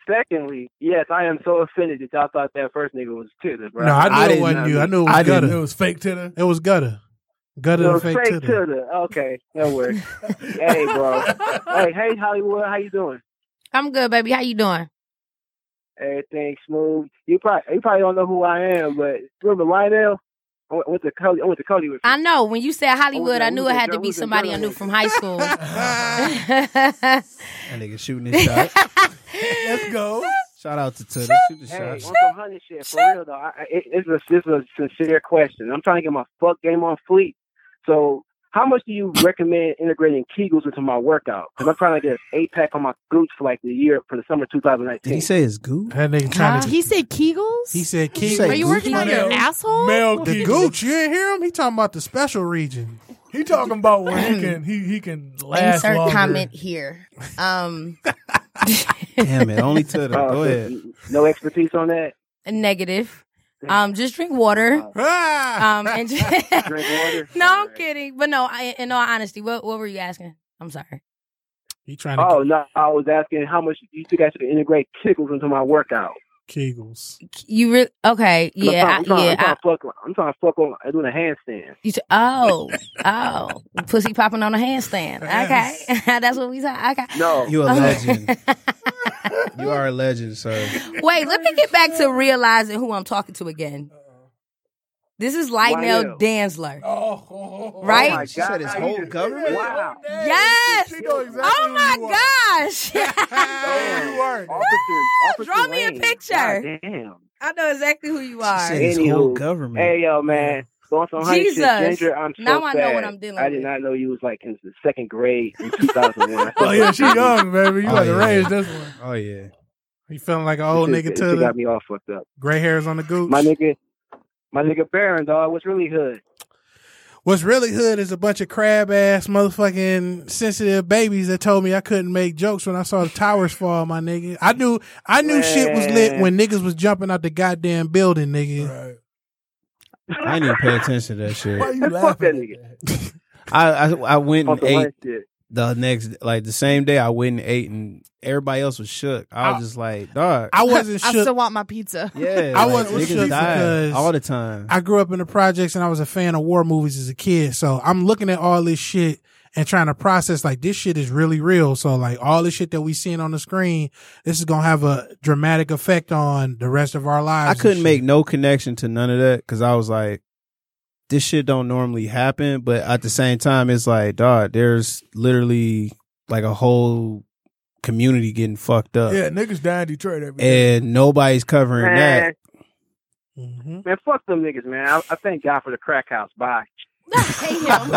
secondly, yes, I am so offended that y'all thought that first nigga was Titter, bro. No, I knew I it didn't wasn't know. you. I knew it was I didn't. gutter. It was fake Titter. It was gutter. Gutter It and was fake, fake Titter. Titter. Okay, that works. Hey, bro. Hey, hey, Hollywood, how you doing? I'm good, baby. How you doing? Everything smooth. You probably you probably don't know who I am, but remember Lionel? I went, went to Cody. I went to Cody with you. I know. When you said Hollywood, I I was knew a- it had I to be was a somebody I knew journalist. from high school. That nigga shooting his shot. Let's go. Shout out to Titter. Shoot the Hey, shot. on some honey shit, for real though. I, I, it, it's a, this is a sincere question. I'm trying to get my fuck game on fleek. So, how much do you recommend integrating Kegels into my workout? Because I'm trying to get an eight pack on my glutes for like the year for the summer twenty nineteen. Did he say his goo? That nigga trying Huh? to. He said Kegels? He said He Kegels. said Are you Gooch working on Mel. your asshole? Male The Kegels. gooch. You didn't hear him? He talking about the special region. He talking about where he can he he can last Insert longer. comment here. Um, Damn it, only Titter. Oh, Go so ahead. No expertise on that. negative. Um, just drink water. Ah! Um, and just, Drink water. no, I'm Alright. kidding. But no, I, in all honesty, what what were you asking? I'm sorry. He trying to Oh no, I was asking how much you think I should integrate Kegels into my workout. Kegels. You really okay? 'Cause I'm Yeah, trying, I, I'm trying, yeah. I'm trying I, to fuck. I'm trying to fuck on doing a handstand. you t- oh, oh, pussy popping on a handstand. Okay, that's what we said. Okay. No, You a legend. You are a legend, sir. Wait, let me get back to realizing who I'm talking to again. This is Lionel Lionel. Danzler. Oh, oh, oh, Right? Oh my She said his God. whole government? Wow. Yes. She know exactly Oh who my you are. gosh. Who you are. Officer, Officer Draw me a Lane. picture. God damn. I know exactly who you She are. said his Anywho, whole government. Hey yo, man. Going some honey Jesus. shit, Ginger. I'm so Now I know sad. what I'm dealing I did with. not know you was like in the second grade in two thousand one. Oh yeah, she young, baby. You Oh, got to yeah. raise this one. Oh yeah. He feeling like an old nigga She to got the me all fucked up. gray hairs on the gooch. My nigga, my nigga Baron, dog. What's really hood? What's really hood is a bunch of crab ass motherfucking sensitive babies that told me I couldn't make jokes when I saw the towers fall, my nigga. I knew I knew shit was lit Man. when niggas was jumping out the goddamn building, nigga. Right. I didn't even pay attention to that shit. Why you Fuck laughing that at that? I, I I went On and some ate honey shit. the next, like the same day. I went and ate, and everybody else was shook. I was just like, dog. I wasn't I shook. still want my pizza. Yeah, I like, wasn't niggas shook died because all the time. I grew up in the projects and I was a fan of war movies as a kid. So I'm looking at all this shit and trying to process like this shit is really real. So like all this shit that we seeing on the screen, this is going to have a dramatic effect on the rest of our lives. I and couldn't shit. make no connection to none of that because I was like, this shit don't normally happen. But at the same time, it's like, dog, there's literally like a whole community getting fucked up. Yeah, niggas die in Detroit every day. And nobody's covering Man, that. Mhm. man, fuck them niggas, man. I, I thank God for the crack house. Bye. I hate him.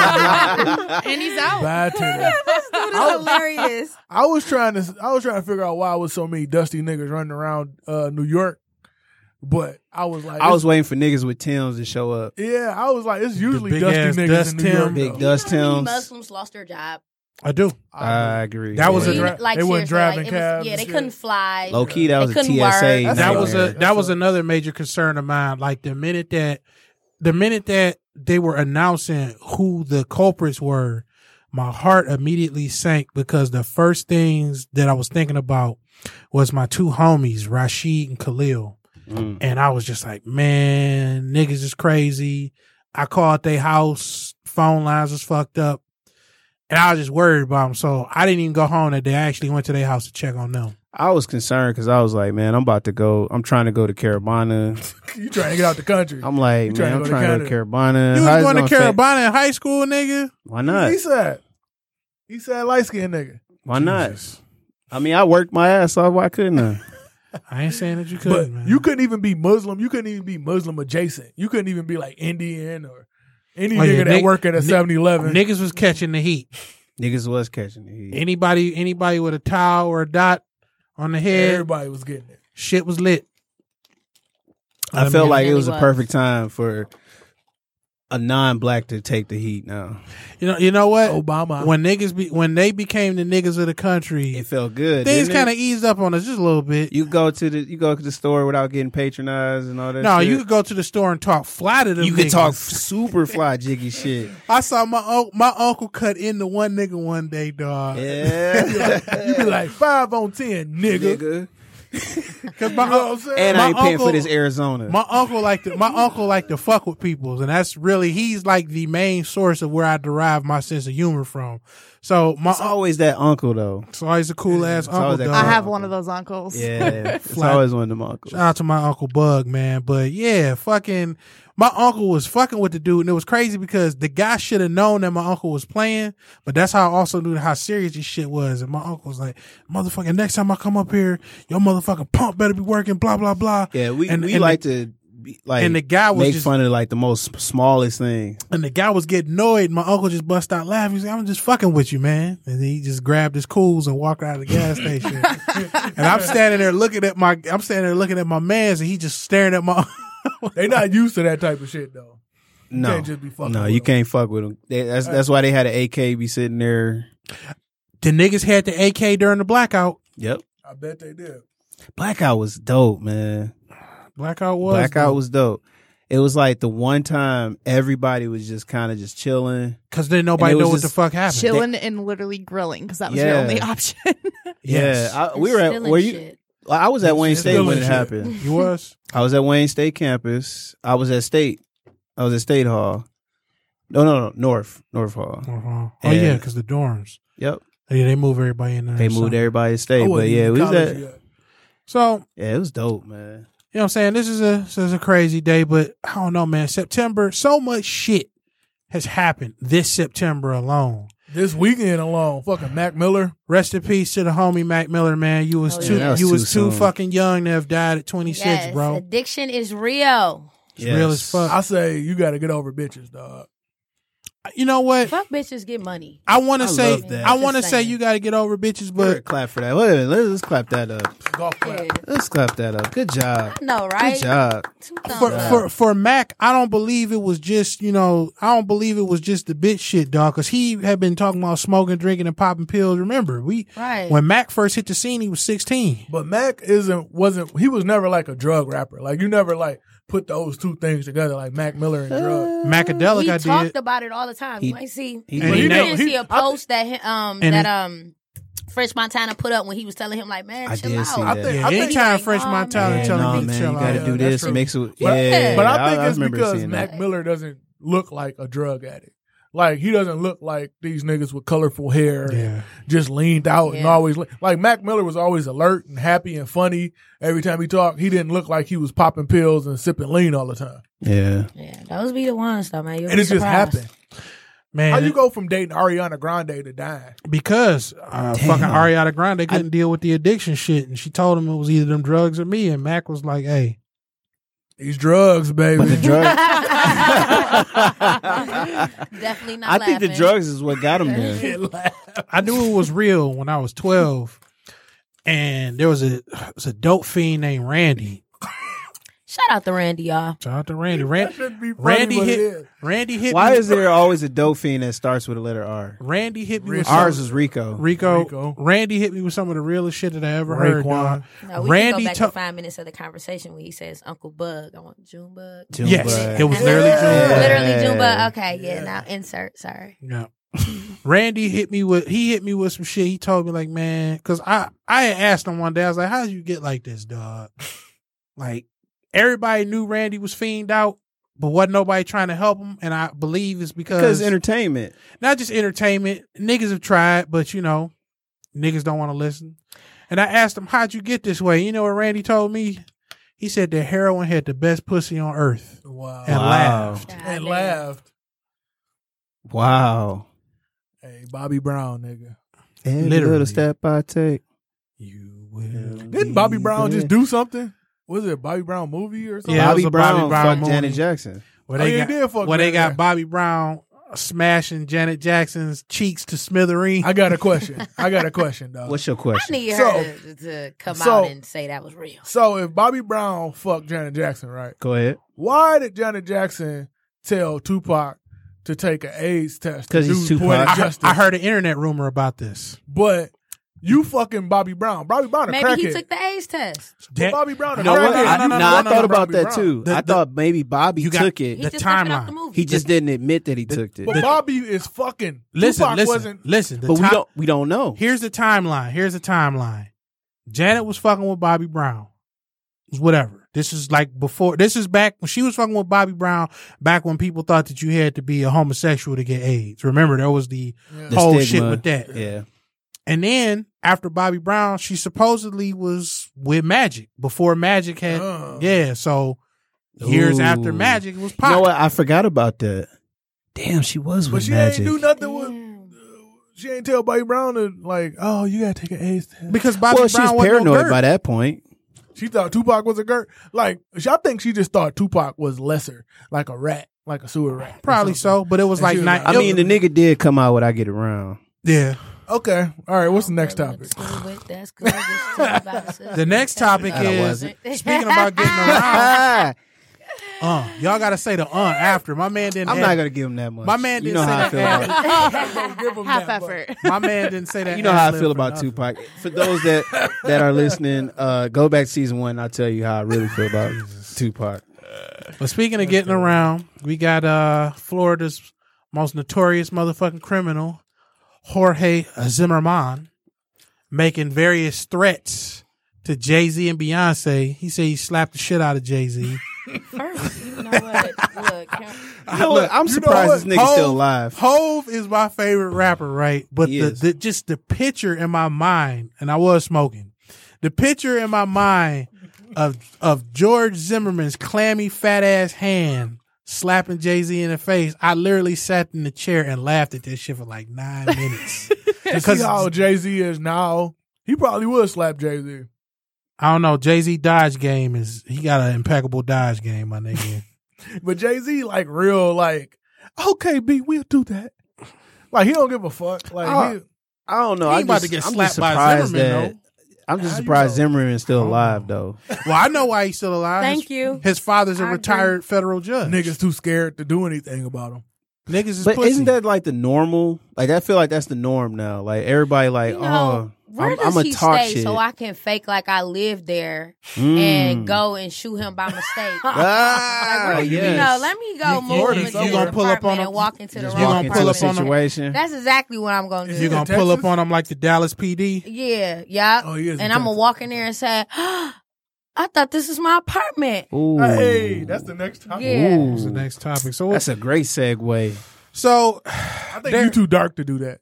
Bye, And he's out. Bye to them. This dude is hilarious. I was trying to I was trying to figure out why was so many dusty niggas running around uh, New York, but I was like, I was waiting for niggas with Tims to show up. yeah, I was like, it's usually big dusty ass niggas dust in New Tim. York. Big though. dust You know how many Tims. Muslims lost their job. I do. I agree. That was a You dra- know, like, they wasn't seriously, driving like, it was- cabs Yeah, and they shit. couldn't fly. Low key, that They was a couldn't T S A. work. That was Yeah. a that was another major concern of mine. Like the minute that the minute that they were announcing who the culprits were, my heart immediately sank because the first things that I was thinking about was my two homies, Rashid and Khalil. Mm. And I was just like, man, niggas is crazy. I called their house, phone lines was fucked up. And I was just worried about them. So I didn't even go home that day. I actually went to their house to check on them. I was concerned because I was like, man, I'm about to go. I'm trying to go to Carabana. You trying to get out the country? I'm like, You trying man, I'm to go to trying to go to Canada. Carabana. You How was is going it to gonna affect- Carabana in high school, nigga? Why not? He said, he said light skinned nigga. Why not? Jesus. I mean, I worked my ass off. Why couldn't I? I ain't saying that you But couldn't, man. you couldn't even be Muslim. You couldn't even be Muslim adjacent. You couldn't even be like Indian or any Oh, nigga yeah, that nig- work at a nig- seven eleven. Niggas was catching the heat. Niggas was catching the heat. Anybody, anybody with a towel or a dot on the head, Everybody was getting it. shit was lit. I, I felt mean- like it was a Definitely was. perfect time for a non-black to take the heat. Now You know, you know what? Obama. When niggas be, when they became the niggas of the country, it felt good. things didn't it? kind of eased up on us just a little bit. You go to the you go to the store without getting patronized and all that. no, shit. you could go to the store and talk fly to them. You could niggas. talk super fly jiggy shit. I saw my un- my uncle cut into one nigga one day, dog. Yeah, You be like five on ten, nigga. nigga. Cause my, You know what I'm saying? And my I ain't paying uncle- for this Arizona. My uncle like to my uncle like to fuck with people, and that's really he's like the main source of where I derive my sense of humor from. So my it's always that uncle though. it's always a cool ass uncle. always that dog. I cool have one of those uncles. Yeah, it's Flat. always one of them uncles. Shout out to my uncle Bug, man. But yeah, fucking my uncle was fucking with the dude, and it was crazy because the guy should have known that my uncle was playing, but that's how I also knew how serious this shit was. And my uncle was like, "Motherfucker, next time I come up here, your motherfucking pump better be working." Blah blah blah. Yeah, we and, we and like the, to be, like and the guy was make just, fun of like the most smallest thing. And the guy was getting annoyed. My uncle just bust out laughing. He's like, "I'm just fucking with you, man." And he just grabbed his cools and walked out of the gas station. And I'm standing there looking at my, I'm standing there looking at my mans, and he just staring at my. They not used to that type of shit though. You No, can't just be fucking no, with you them. can't fuck with them. They, that's that's why they had an A K be sitting there. The niggas had the A K during the blackout. Yep, I bet they did. blackout was dope, man. Blackout was Blackout dope. was dope. It was like the one time everybody was just kind of just chilling. Cause then nobody And it know was what the just fuck happened. Chilling and literally grilling because that was Yeah. your only option. Yes. Yeah, I, we were at Stealing were you? shit. I was at Wayne State Stealing when it shit. happened. You was? I was at Wayne State campus. I was at State. I was at State Hall. No, no, no, North North Hall. Uh-huh. Oh And- yeah, cause the dorms. Yep, Yeah, they move everybody in there. they moved so. everybody to State, I but wasn't yeah, even we was college at. yet. So Yeah, it was dope, man. you know what I'm saying? This is a this is a crazy day, but I don't know, man. September, so much shit has happened this September alone. This weekend alone, fucking Mac Miller. Rest in peace to the homie Mac Miller, man. You was Oh, too yeah. That was you too was too soon. fucking young to have died at twenty-six, Yes, bro. addiction is real. It's real as fuck. I say you got to get over bitches, dog. You know what? Fuck bitches get money. I want I to say love that. I want to Just say saying. you got to get over bitches, But but clap for that. Wait a minute, let's, let's clap that up. Golf clap. Yeah. Let's clap that up. Good job. I know, right? Good job. Two thumbs for, up. for for Mac, I don't believe it was just you know I don't believe it was just the bitch shit, dog. Because he had been talking about smoking, drinking, and popping pills. Remember, we Right. when Mac first hit the scene, he was sixteen. But Mac isn't wasn't he was never like a drug rapper. Like you never like put those two things together like Mac Miller and drugs. Macadelic, he I talked did. about it all the time. He- you might see. he- And you he didn't know- see he- a post that he- um And that it- um Fresh Montana put up when he was telling him like, man, I chill did out. see I that. think, Yeah, I think, anytime like, Fresh nah, Montana man. telling no, me to man, chill you got to out. do Yeah, this. that's true. Mix it. With, But, yeah, but I think I it's remember because seeing Mac that. Miller doesn't look like a drug addict. Like he doesn't look like these niggas with colorful hair and Yeah. just leaned out and Yeah. always like Mac Miller was always alert and happy and funny every time he talked. He didn't look like he was popping pills and sipping lean all the time. Yeah. Yeah, those be the ones though, man. You'll And be it just surprised. happened. Man, How you go from dating Ariana Grande to dying? because uh, Damn. fucking Ariana Grande couldn't deal with the addiction shit, and she told him it was either them drugs or me. And Mac was like, "Hey, These drugs, baby. But the drugs. Definitely not. I think the laughing. drugs is what got him there. I knew it was real when I was twelve, and there was a it was a dope fiend named Randy. Shout out to Randy, y'all. Shout out to Randy. That Ran- shouldn't be funny, Randy but it hit. is. Randy hit. Why me, is there always a dope fiend that starts with a letter R? Randy hit me with Ours some, is Rico. Rico, Rico. Randy hit me with some of the realest shit that I ever heard. Raekwon. Dog. No, we Randy can go back to- to five minutes of the conversation where he says Uncle Bug. I want June Bug. June Yes, Bug. it was literally June Yeah. Bug. Literally June Bug. Okay, yeah. Now insert. Sorry. Yeah. Randy hit me with he hit me with some shit. He told me like, man, because I I had asked him one day. I was like, how did you get like this, dog? Like everybody knew Randy was fiend out, but wasn't nobody trying to help him. And I believe it's because Because entertainment. not just entertainment. Niggas have tried, but you know, niggas don't want to listen. And I asked him, how'd you get this way? You know what Randy told me? He said that heroin had the best pussy on earth, Wow. and Wow. laughed. God And damn. laughed. Wow. Hey, Bobby Brown, nigga. Every Literally. little step I take. You will. Didn't Bobby be Brown there. just do something? Was it a Bobby Brown movie or something? Yeah, it Bobby was a Brown, Bobby Brown fucked movie. Janet Jackson. Where Oh, they yeah, got, he did fuck where they Janet got Jackson. Bobby Brown smashing Janet Jackson's cheeks to smithereens. I got a question. I got a question, dog. What's your I question? need So- her to, to come so- out and say that was real. So if Bobby Brown fucked Janet Jackson, right? Go ahead. Why did Janet Jackson tell Tupac to take an AIDS test? to 'Cause he's do Tupac. poetic I, heard, justice? I heard an internet rumor about this. But you fucking Bobby Brown. Bobby Brown a Maybe crackhead. he took the AIDS test. But Bobby Brown a No, crackhead. what? You I- know no, no, Nah, what I I'm thought talking about that Bobby too. The- I the- thought maybe Bobby you got- took He it. The just took it off timeline. the movie. He just didn't admit that he the- took it. But The- Bobby is fucking. Listen, Tupac listen, wasn't. listen. The but we ti- don't. We don't know. Here's the timeline. Here's the timeline. Janet was fucking with Bobby Brown. It was whatever. This is like before. This is back when she was fucking with Bobby Brown. Back when people thought that you had to be a homosexual to get AIDS. Remember, there was the The whole stigma. shit with that. Yeah. And then after Bobby Brown, she supposedly was with Magic before Magic had. Oh. Yeah, so years Ooh. after Magic it was You pop. know what? I forgot about that. Damn, she was But with she Magic. ain't do nothing with. She ain't tell Bobby Brown to like, oh, you gotta take an AIDS test. Because Bobby well, she Brown was wasn't no paranoid Gert. by that point. She thought Tupac was a Gert. Like, I think she just thought Tupac was lesser, like a rat, like a sewer rat. or Probably something. so, but it was And like she was not. I mean, the nigga did come out with "I Get Around." Yeah. Okay. All right. What's the next Okay, topic? that's good. That's good. Just tell me about the sister. The next topic No, it is wasn't. speaking about getting around. Uh, y'all got to say the uh after. My man didn't. I'm add- not gonna give him that much. My man you didn't know say how I that feel about. Give him Half that, but- effort. My man didn't say that. You know how I ad-lib feel for about nothing. Tupac. For those that that are listening, uh, go back to season one. And I'll tell you how I really feel about Tupac. But speaking of getting around, we got uh Florida's most notorious motherfucking criminal, Jorge Zimmerman, making various threats to Jay-Z and Beyonce. He said he slapped the shit out of Jay-Z. First, you know what? Look, can- You know what? I'm You know surprised what? this nigga's still Hov- alive. Hove is my favorite rapper, right? But He the, is. the just the picture in my mind, and I was smoking, the picture in my mind of of George Zimmerman's clammy fat ass hand slapping Jay-Z in the face. I literally sat in the chair and laughed at that shit for like nine minutes. You see how Jay Z is now? He probably would slap Jay Z. I don't know, Jay-Z dodge game is he got an impeccable dodge game, my nigga. But Jay Z like real like, okay, B, we'll do that. Like he don't give a fuck. Like Uh, he, I don't know. He I ain't about just, to get I'm slapped just by surprised Zimmerman, that. I'm just How you surprised know? Zimmerman's still alive though. Well, I know why he's still alive. Thank his, you. His father's a I agree. retired federal judge. niggas too scared to do anything about him. Niggas is But pussy. isn't that like the normal? Like I feel like that's the norm now. Like everybody like, you know, oh, where I'm, does I'm gonna he talk stay shit. so I can fake like I live there Mm. and go and shoot him by mistake? Ah, Like, where- yes. You know, let me go You- move Florida him into somewhere. the You gonna pull up on apartment him? and walk into the Just You wrong gonna walk pull into up a on him? situation. That's exactly what I'm gonna do. You gonna in pull up Texas? on him like the Dallas P D? Yeah, yeah. Oh, he is in and I'm gonna Texas. walk in there and say, "I thought this is my apartment." Ooh. Hey, that's the next topic. Yeah. Ooh. That's the next topic. So, That's a great segue. so I think there- you too dark to do that.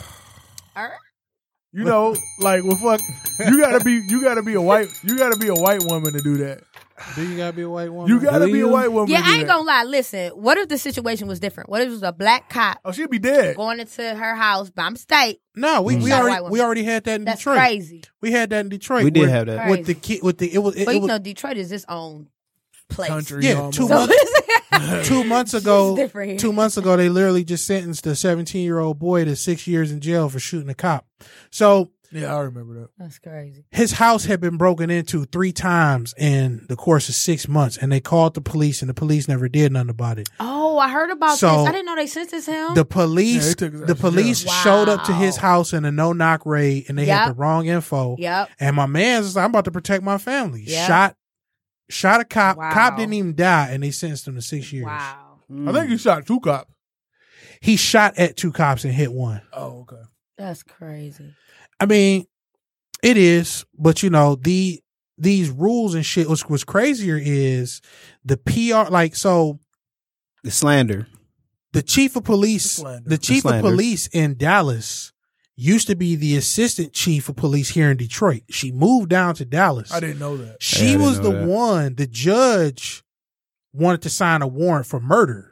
Er? You know, like well, fuck. You gotta be. You gotta be a white. You gotta be a white woman to do that. do you gotta be a white woman? You gotta Do be a you? white woman. Yeah, to do I ain't that. gonna lie. Listen, what if the situation was different? What if it was a black cop Oh, she'd be dead. going into her house by mistake? No, we, we Shot a white already woman. we already had that in That's Detroit. crazy. We had that in Detroit. We did with- have that. with the kid with the it was it, But it you was know, Detroit is its own place. Country. yeah almost. two So months it's- two months ago It's different here. two months ago they literally just sentenced a seventeen year old boy to six years in jail for shooting a cop. So Yeah, I remember that. That's crazy. his house had been broken into three times in the course of six months, and they called the police, and the police never did nothing about it. Oh, I heard about So, this. I didn't know they sentenced him. The police, Yeah, they took his ass the to police jail. showed up to his Wow. house in a no knock raid, and they had Yep. the wrong info. Yep. And my man's was like, I'm about to protect my family. Yep. Shot, shot a cop. Wow. Cop didn't even die, and they sentenced him to six years. Wow. I think you shot two cops. He shot at two cops and hit one. Oh, okay. That's crazy. I mean, it is, but you know, the these rules and shit. What's, what's crazier is the P R. Like, so The slander. the chief of police, The slander. the chief The of slander. police in Dallas used to be the assistant chief of police here in Detroit. She moved down to Dallas. I didn't know that. Yeah, I She didn't was know the that. one. The judge wanted to sign a warrant for murder.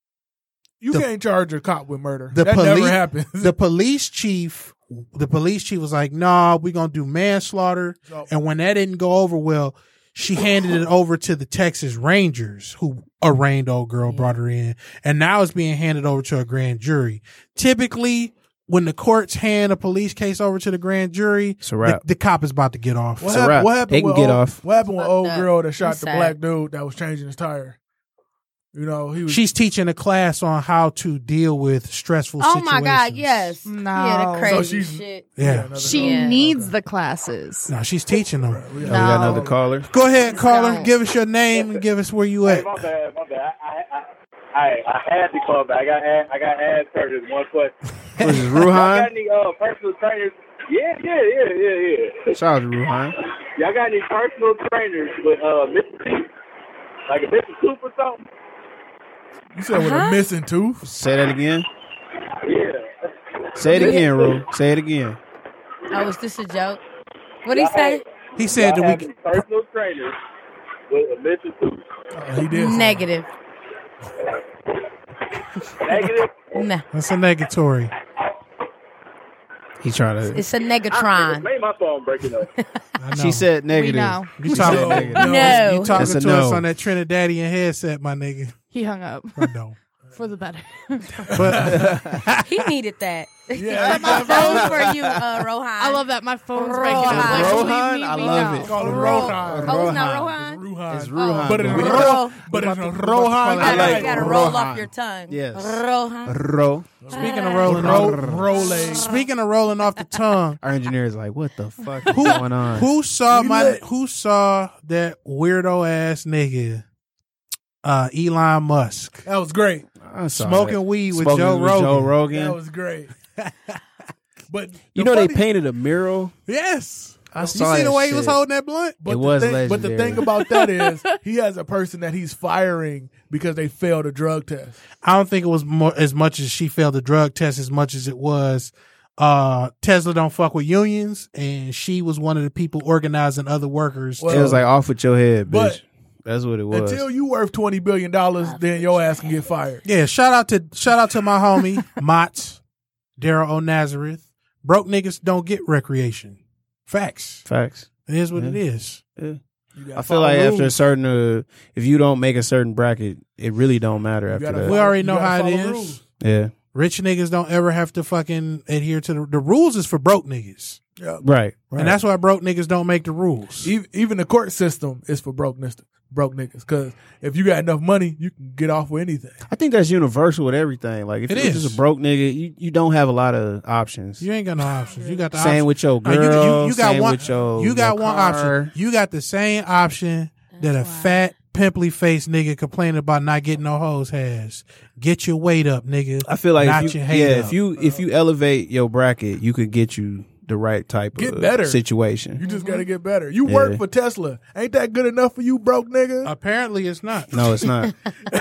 You The- can't charge a cop with murder. The that police, never happens. the police chief, the police chief was like, "Nah, we're gonna do manslaughter." So- And when that didn't go over well, she handed it over to the Texas Rangers, who arraigned old girl, brought her in, and now it's being handed over to a grand jury. Typically, when the courts hand a police case over to the grand jury, It's a the, wrap. the cop is about to get off. What It's a happened? wrap. What happened? They can with get old, off. What happened with Fucked old up. girl that shot That's the sad. black dude that was changing his tire? You know, he was. She's teaching a class on how to deal with stressful Oh situations. my God, yes. No. Yeah, the So crazy she's- shit. Yeah. another She girl. Yeah. needs the classes. No, she's teaching them. We Oh, got- we got No. another caller. Go ahead, caller. No. Give us your name and give us where you Hey, at. my bad, my bad. I, I, I, I had to call back. I got, I got asked her this one question. What is this, Y'all got Ruhan? any uh, personal trainers? Yeah, yeah, yeah, yeah, yeah. Shout out to Ruhan. Y'all got any personal trainers with uh, Mister T? Like a Mister Tooth or something? You said with Uh-huh. a missing tooth? Say that again. Yeah. Say it again, Ru. Say it again. Oh, is this a joke? What did he say? He said Y'all that have we. any personal trainers with a Mister Tooth? Oh, he did. Negative. Negative? No. That's a negatory. He trying to. It's a I negatron. made my phone breaking up. I know. She said negative. know. You talking, negative. No. you talking That's to a no. us on that Trinidadian headset, my nigga. He hung up I know. for the better. But He needed that. Yeah. My phone for you, uh, Rohan. I love that. My phone's Rohan. breaking up. Like, Rohan? believe me, I we love know. it. Call him Ro- Rohan. Oh, it's not Rohan. Rohan? Ruhan. It's Ruhan. But it's We- Ro- but it's Rohan. Rohan. You gotta, I like you gotta roll Rohan. off your tongue. Yes. Rohan. Ro. speaking of rolling Ro- off, Rolling. speaking of rolling off the tongue, Our engineer is like, what the fuck is who going on? who saw We my lit. who saw that weirdo ass nigga, uh, Elon Musk That was great. I saw smoking that. weed with Smoking Joe with Rogan? Joe Rogan. That was great. But you the know they funny- painted a mural. Yes. I You saw see the that way he was shit. holding that blunt? But It the was thing, But the legendary. thing about that is he has a person that he's firing because they failed a drug test. I don't think it was more, as much as she failed the drug test as much as it was uh, Tesla don't fuck with unions, and she was one of the people organizing other workers. Well, It was like off with your head, bitch. But- That's what it was. Until you worth twenty billion dollars, then your ass can get fired. Yeah, shout out to shout out to my homie Mott, Daryl O. Nazareth. Broke niggas don't get recreation. Facts. Facts. It is what Yeah. it is. Yeah. You gotta I feel follow like after a rules. certain, uh, if you don't make a certain bracket, it really don't matter You after gotta that. We follow- already you know gotta how it follow is. rules. Yeah. Rich niggas don't ever have to fucking adhere to the the rules is for broke niggas. Yeah. Right. And that's why broke niggas don't make the rules. Even, even the court system is for broke niggas. Broke niggas, because if you got enough money, you can get off with anything. I think that's universal with everything. Like if It you're is. just a broke nigga, you, you don't have a lot of options. You ain't got no options. You got the Same option. with your Uh, you- girl. you, you got same one. with your, you got your one car. option. You got the same option that a That's why. fat, pimply faced nigga complaining about not getting no hoes has. Get your weight up, nigga. I feel like not if you, your hate yeah, up. if you if you elevate your bracket, you could get you the right type Get of better. situation. You just got to get better. You Yeah. work for Tesla. Ain't that good enough for you, broke nigga? Apparently, it's not. No, it's not.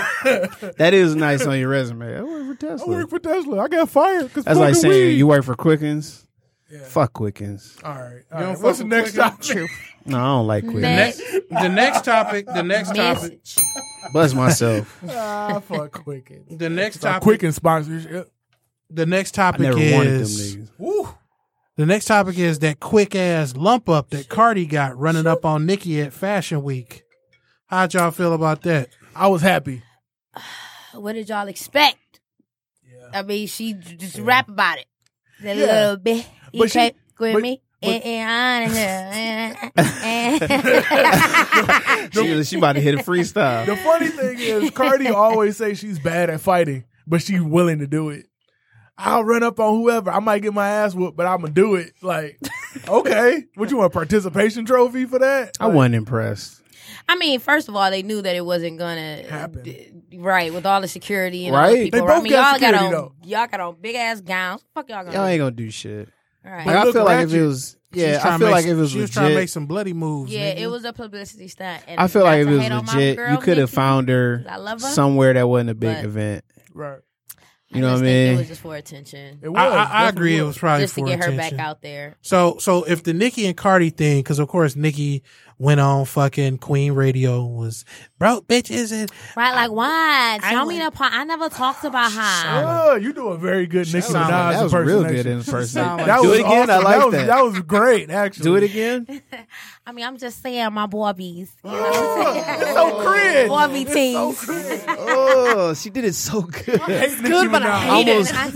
That is nice on your resume. I work for I Tesla. work for Tesla. I got fired because That's like saying weed. you work for Quickens. Fuck Quickens. All right. All You right. don't What's the fuck next with Quicken? topic? No, I don't like Quickens. Next. The next topic. The next topic. Message. Buzz myself. Ah, fuck Quicken. The next Stop topic. Quicken sponsorship. The next I topic never wanted them is. niggas. Woo. The next topic is that quick ass lump up that Cardi got running up on Nicki at Fashion Week. How'd y'all feel about that? I was happy. What did y'all expect? Yeah. I mean, she j- just rap about it. A Yeah. little bit. You But she- can't with but- me. but- Eh, eh, eh, eh. She, she about to hit a freestyle. The funny thing is, Cardi always say she's bad at fighting, but she's willing to do it. I'll run up on whoever. I might get my ass whooped, but I'm gonna do it. Like, okay, what you want, a participation trophy for that? I wasn't impressed. I mean, first of all, they knew that it wasn't gonna Happen. d- right with all the security and all Right. the people. They I both mean, got y'all got security, on though. y'all got on big ass gowns. Fuck y'all gonna Y'all do? ain't gonna do shit. All right. But Like, I look feel like if ratchet. it was, She yeah, was trying I to feel make like some- if it was she was trying to make legit. some bloody moves. Yeah, nigga. it was a publicity stunt. And I feel not like if to it was hate on my legit, girl, you could have Nicki, found her I love her. somewhere that wasn't a big but- event. Right. You know just what I think mean? It was just for attention, It was. I, I, I Definitely agree. It was probably just to for get her attention. back out there. So, so if the Nicki and Cardi thing, because of course Nicki went on fucking Queen Radio and was broke bitches and Right? Like, why? I Tell me went- the part. I never talked about her. Oh, you do a very good Nicki Sound like- Minaj That was real good impersonation. impersonation. That Do was it again. I awesome. like that. Was, that. that was great, actually. Do it again. I mean, I'm just saying, my Barbies. You know Oh, what I'm saying? it's so cringe. Barbie It's teens. so cringe. Oh, she did it so good. I hate Nicki good, but I Minaj. hate it. Almost. I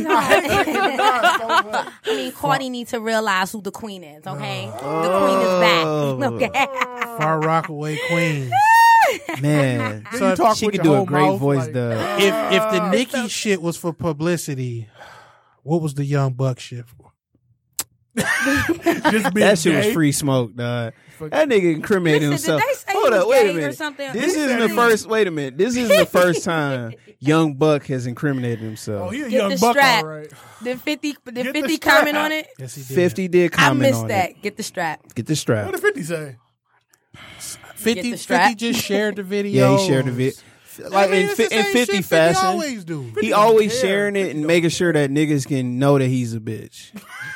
know. I mean, Cardi needs to realize who the queen is, okay? The queen is back, Oh. okay? Far Rockaway Queens. Man, Then So you talk she with could your do a whole great mouth, voice like, dub. If if the Ah, Nicki shit was for publicity, what was the Young Buck shit for? just being That shit was gay. free smoke, dog. That nigga incriminated Listen, did himself. they say hold was up, wait a gay or minute. something. This isn't the first. Wait a minute. This isn't the first time Young Buck has incriminated himself. Oh, he a Get young the buck, strap. all right. Did fifty? Did Get the fifty strap. comment on it? Yes, he did. Fifty did I comment missed on that. it. Get the strap. Get the strap. What did fifty say? fifty, Get the strap. fifty just shared the video. Yeah, he shared the video. Like I mean, in, it's fi- the in same fifty shit fashion, always do. he always sharing it and making sure that niggas can know that he's a bitch.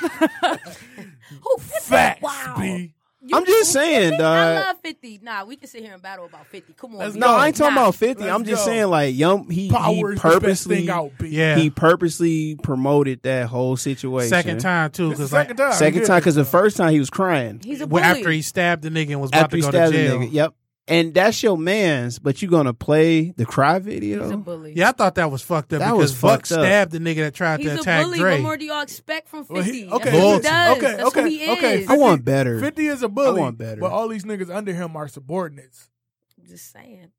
Who fifty? Facts, Wow. B. You- I'm just saying, I dog. love fifty. Nah, we can sit here and battle about fifty. Come on. Let's B. No, I ain't talking Nah. about fifty. Let's I'm just go. saying, like, young. He, Power he is the best purposely, thing out, B. Yeah. he purposely promoted that whole situation. Second time too, This is because the like second time. Second Yeah. time, because the first time he was crying. He's a bully. well, after he stabbed the nigga and was about After to he go to stabbed the jail. nigga. Yep. And that's your man's, but you gonna play the cry He's a video? bully. Yeah, I thought that was fucked up That because was Buck fucked up. stabbed the nigga that tried He's to a attack bully. Dre. What more do y'all expect from Well, fifty? he- That's okay, what he Loyalty. does. okay, That's okay, who he okay. is. I want better. fifty is a bully. I want better. But all these niggas under him are subordinates. Just saying.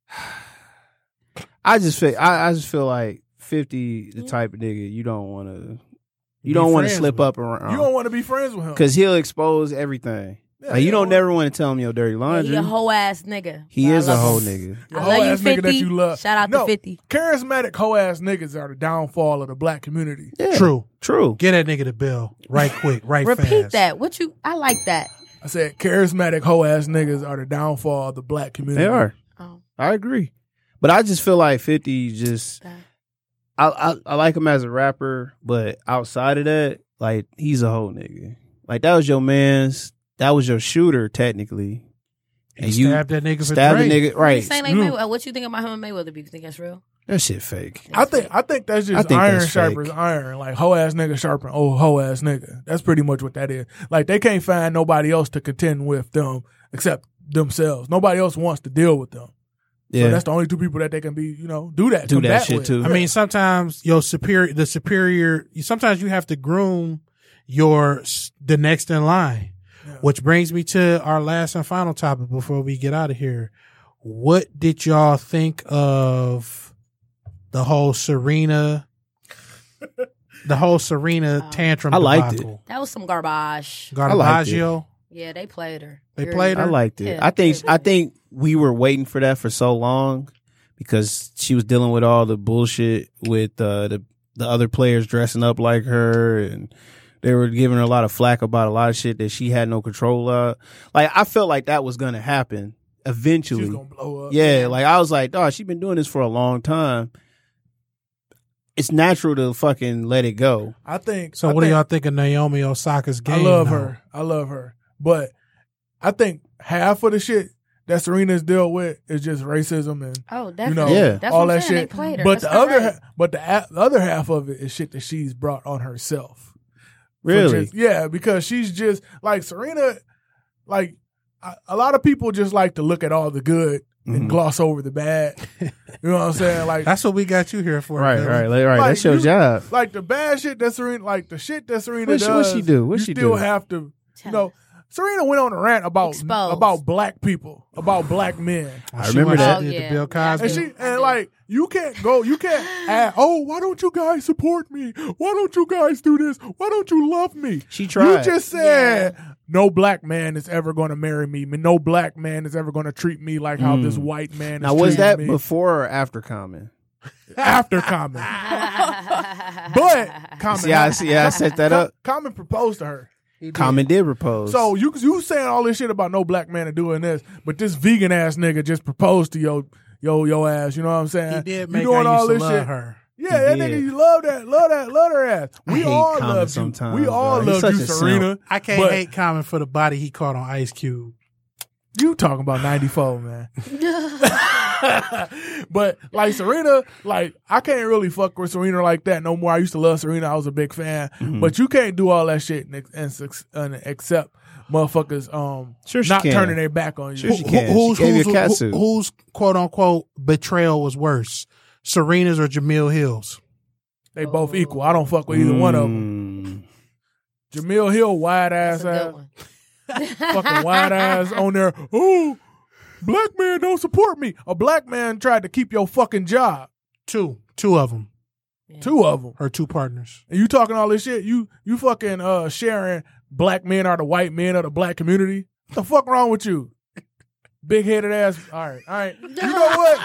I just feel, I, I just feel like fifty, the Yeah. type of nigga you don't want to, Be you don't want to friends slip with. up around. You don't want to be friends with him. Because he'll expose everything. Yeah, Like, you you don't don't- never want to tell him your dirty Yeah, lander. he a whole ass nigga. He But I is a love whole him. nigga. Your I whole love you, ass nigga that fifty. you love. Shout out no, to fifty. Charismatic hoe ass niggas are the downfall of the black community. Yeah. True. True. Get that nigga the bill right quick, right Repeat fast. that. What you? I like that. I said charismatic hoe ass niggas are the downfall of the black community. They are. Oh, I agree. But I just feel like fifty just, that. I, I I like him as a rapper, but outside of that, like, he's a whole nigga. Like, that was your man's, that was your shooter, technically. He And you stabbed that nigga for stabbed the Dre. nigga, right. Saying like Mm. Mayweather. What you think about him and Mayweather? Do you think that's real? That shit fake. I think I think that's just I think iron that's sharpers fake. iron. Like hoe ass nigga sharpen old hoe ass nigga. That's pretty much what that is. Like they can't find nobody else to contend with them except themselves. Nobody else wants to deal with them. Yeah. So that's the only two people that they can be, you know, do that. Do that combat shit with. too. I mean, sometimes your superior, the superior, sometimes you have to groom your the next in line. Yeah. Which brings me to our last and final topic before we get out of here. What did y'all think of the whole Serena, the whole Serena Oh. tantrum I liked debacle? That was some garbage. I liked it. Garbaggio. Yeah, they played her. They Period. played her? I liked it. Yeah, I think yeah. I think we were waiting for that for so long because she was dealing with all the bullshit with uh, the the other players dressing up like her, and they were giving her a lot of flack about a lot of shit that she had no control of. Like, I felt like that was gonna happen She eventually. was gonna blow up. Yeah, like I was like, dog, she's been doing this for a long time. It's natural to fucking let it go. I think. So I what do think- y'all think of Naomi Osaka's game? I love now? her. I love her. But I think half of the shit that Serena's dealt with is just racism and Oh, you definitely. know Yeah. That's all what I'm that saying. shit. They played her. But That's the not other, right. ha- but the, a- the other half of it is shit that she's brought on herself. For Really? just- yeah, because she's just like Serena. Like a, a lot of people just like to look at all the good and Mhm. gloss over the bad. You know what I'm saying? Like, That's what we got you here for. Right, Billy. right, like, right. Like, That's your you- job. like the bad shit that Serena, like the shit that Serena What she- does. what she do? What you she still do? have to, you Tell know. us. Serena went on a rant about Exposed. about black people, about black men. When I she remember went that. and Oh, did yeah. the Bill Yeah, I Cosby. And she I and do. like you can't go, you can't add, oh, why don't you guys support me? Why don't you guys do this? Why don't you love me? She tried. You just said no black man is ever going to marry me. No black man is ever going to treat me like how Mm. this white man is Now, was treating that me. before or after Common? After Common? But Common, See, I see. I set that up. Common proposed to her. Common did propose. So you you saying all this shit about no black man are doing this, but this vegan ass nigga just proposed to your yo yo ass. You know what I'm saying? He did You make doing I all used to this love shit. her. Yeah, He that did. nigga, you love that, love that, love her ass. I We hate all Common love you. sometimes, We all bro. He's love you, such a Serena. simp. I can't but hate Common for the body he caught on Ice Cube. You talking about ninety-four, man. But like Serena, like I can't really fuck with Serena like that no more. I used to love Serena. I was a big fan. Mhm. But you can't do all that shit and, and, suc- and accept motherfuckers um Sure she not can. turning their back on you. Sure she Who- can. who's, She gave you who's, a cat who- suit. whose quote unquote betrayal was worse, Serena's or Jamil Hill's? They both equal. I don't fuck with either one of them. Mm. Jamil Hill, wide That's ass a ass, good one. fucking wide ass on there. Oh, black man don't support me. A black man tried to keep your fucking job. Two, two of them, Yeah. Two of them. her two partners. And you talking all this shit. You you fucking uh sharing black men are the white men of the black community. What the fuck wrong with you? Big headed ass. All right, all right. You know what?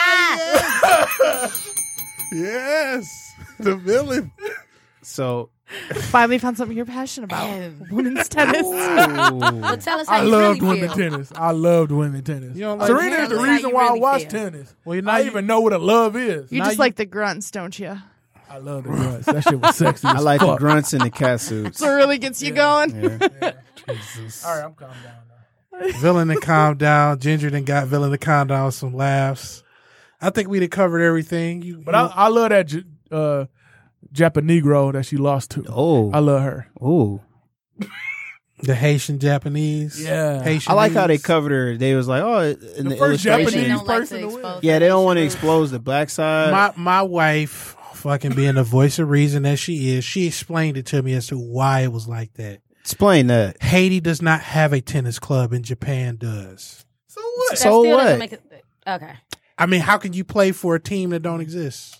Yes, the villain. So Finally found something you're passionate about. Women's tennis. Well, tell us how I you loved really women's feel. tennis. I loved women's tennis. You don't like Serena tennis? is the Tell us how reason you why I really watch feel. tennis. Well, you're I not even know what a love is. You Now just you- like the grunts, don't you? I love the grunts. That shit was sexy. I as like the fuck. grunts and the cat suits. So it really gets you going. Yeah. Jesus. All right, I'm calm down now. Villain to calm down. Ginger done got villain to calm down with some laughs. I think we done covered everything. You, But I, I love that J- uh, Japanegro that she lost to. Oh, I love her. oh. the Haitian Japanese. Yeah. Haitian. I like how they covered her. They was like, oh, in the, The first They illustration. Japanese don't like person to to win. expose Yeah, they don't their want to issues. expose the black side. My my wife, fucking being the voice of reason that she is, she explained it to me as to why it was like that. Explain that. Haiti does not have a tennis club, and Japan does. So what? That So still doesn't what? make it- Okay. I mean, how can you play for a team that don't exist?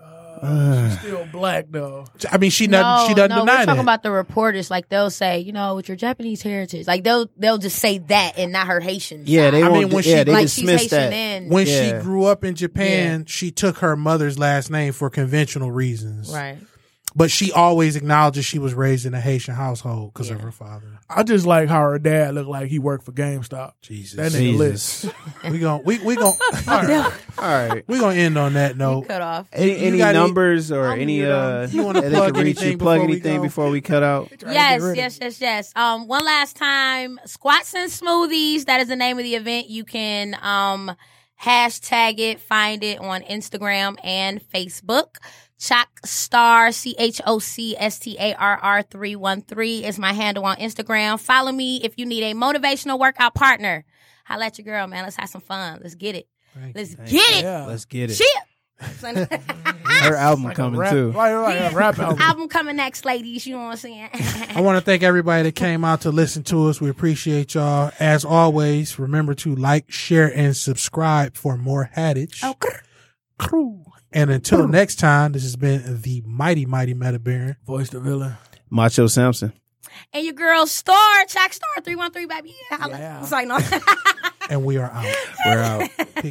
She's still black though. I mean, she doesn't. no, she doesn't no, deny we're talking that. about the reporters. Like they'll say, you know, with your Japanese heritage, like they'll they'll just say that and not her Haitian. Yeah, side. they I won't. mean, when yeah, she- they like she's dismiss Haitian that. and when Yeah. she grew up in Japan, she took her mother's last name for conventional reasons. right. But she always acknowledges she was raised in a Haitian household because of Yeah. her father. I just like how her dad looked like he worked for GameStop. Jesus. That nigga lit. Jesus. we gon' we we gon' All right. we gonna end on that You note. cut off. Any, You any got any- numbers or I'm any here, uh um, you wanna that they plug can reach anything you, plug before we anything go? before we cut out? Yes, yes, yes, yes. Um, one last time, Squats and Smoothies. That is the name of the event. You can um hashtag it, find it on Instagram and Facebook. Chocstar, C H O C S T A R R three one three is my handle on Instagram. Follow me if you need a motivational workout partner. Holla at your girl, man. Let's have some fun. Let's get it. Thank Let's Thank get you. it. Yeah. Let's get it. Shit. Her album Like a coming rap, too. Like, like a rap album. Album coming next, ladies. You know what I'm saying? I want to thank everybody that came out to listen to us. We appreciate y'all. As always, remember to like, share, and subscribe for more Haddage. Oh, Crew. And until next time, this has been the mighty, mighty Meta Baron. Voice the villain. Macho Samson. And your girl Star, Chocstar three one three, baby. Holla. Yeah. Sign on. And we are out. We're out.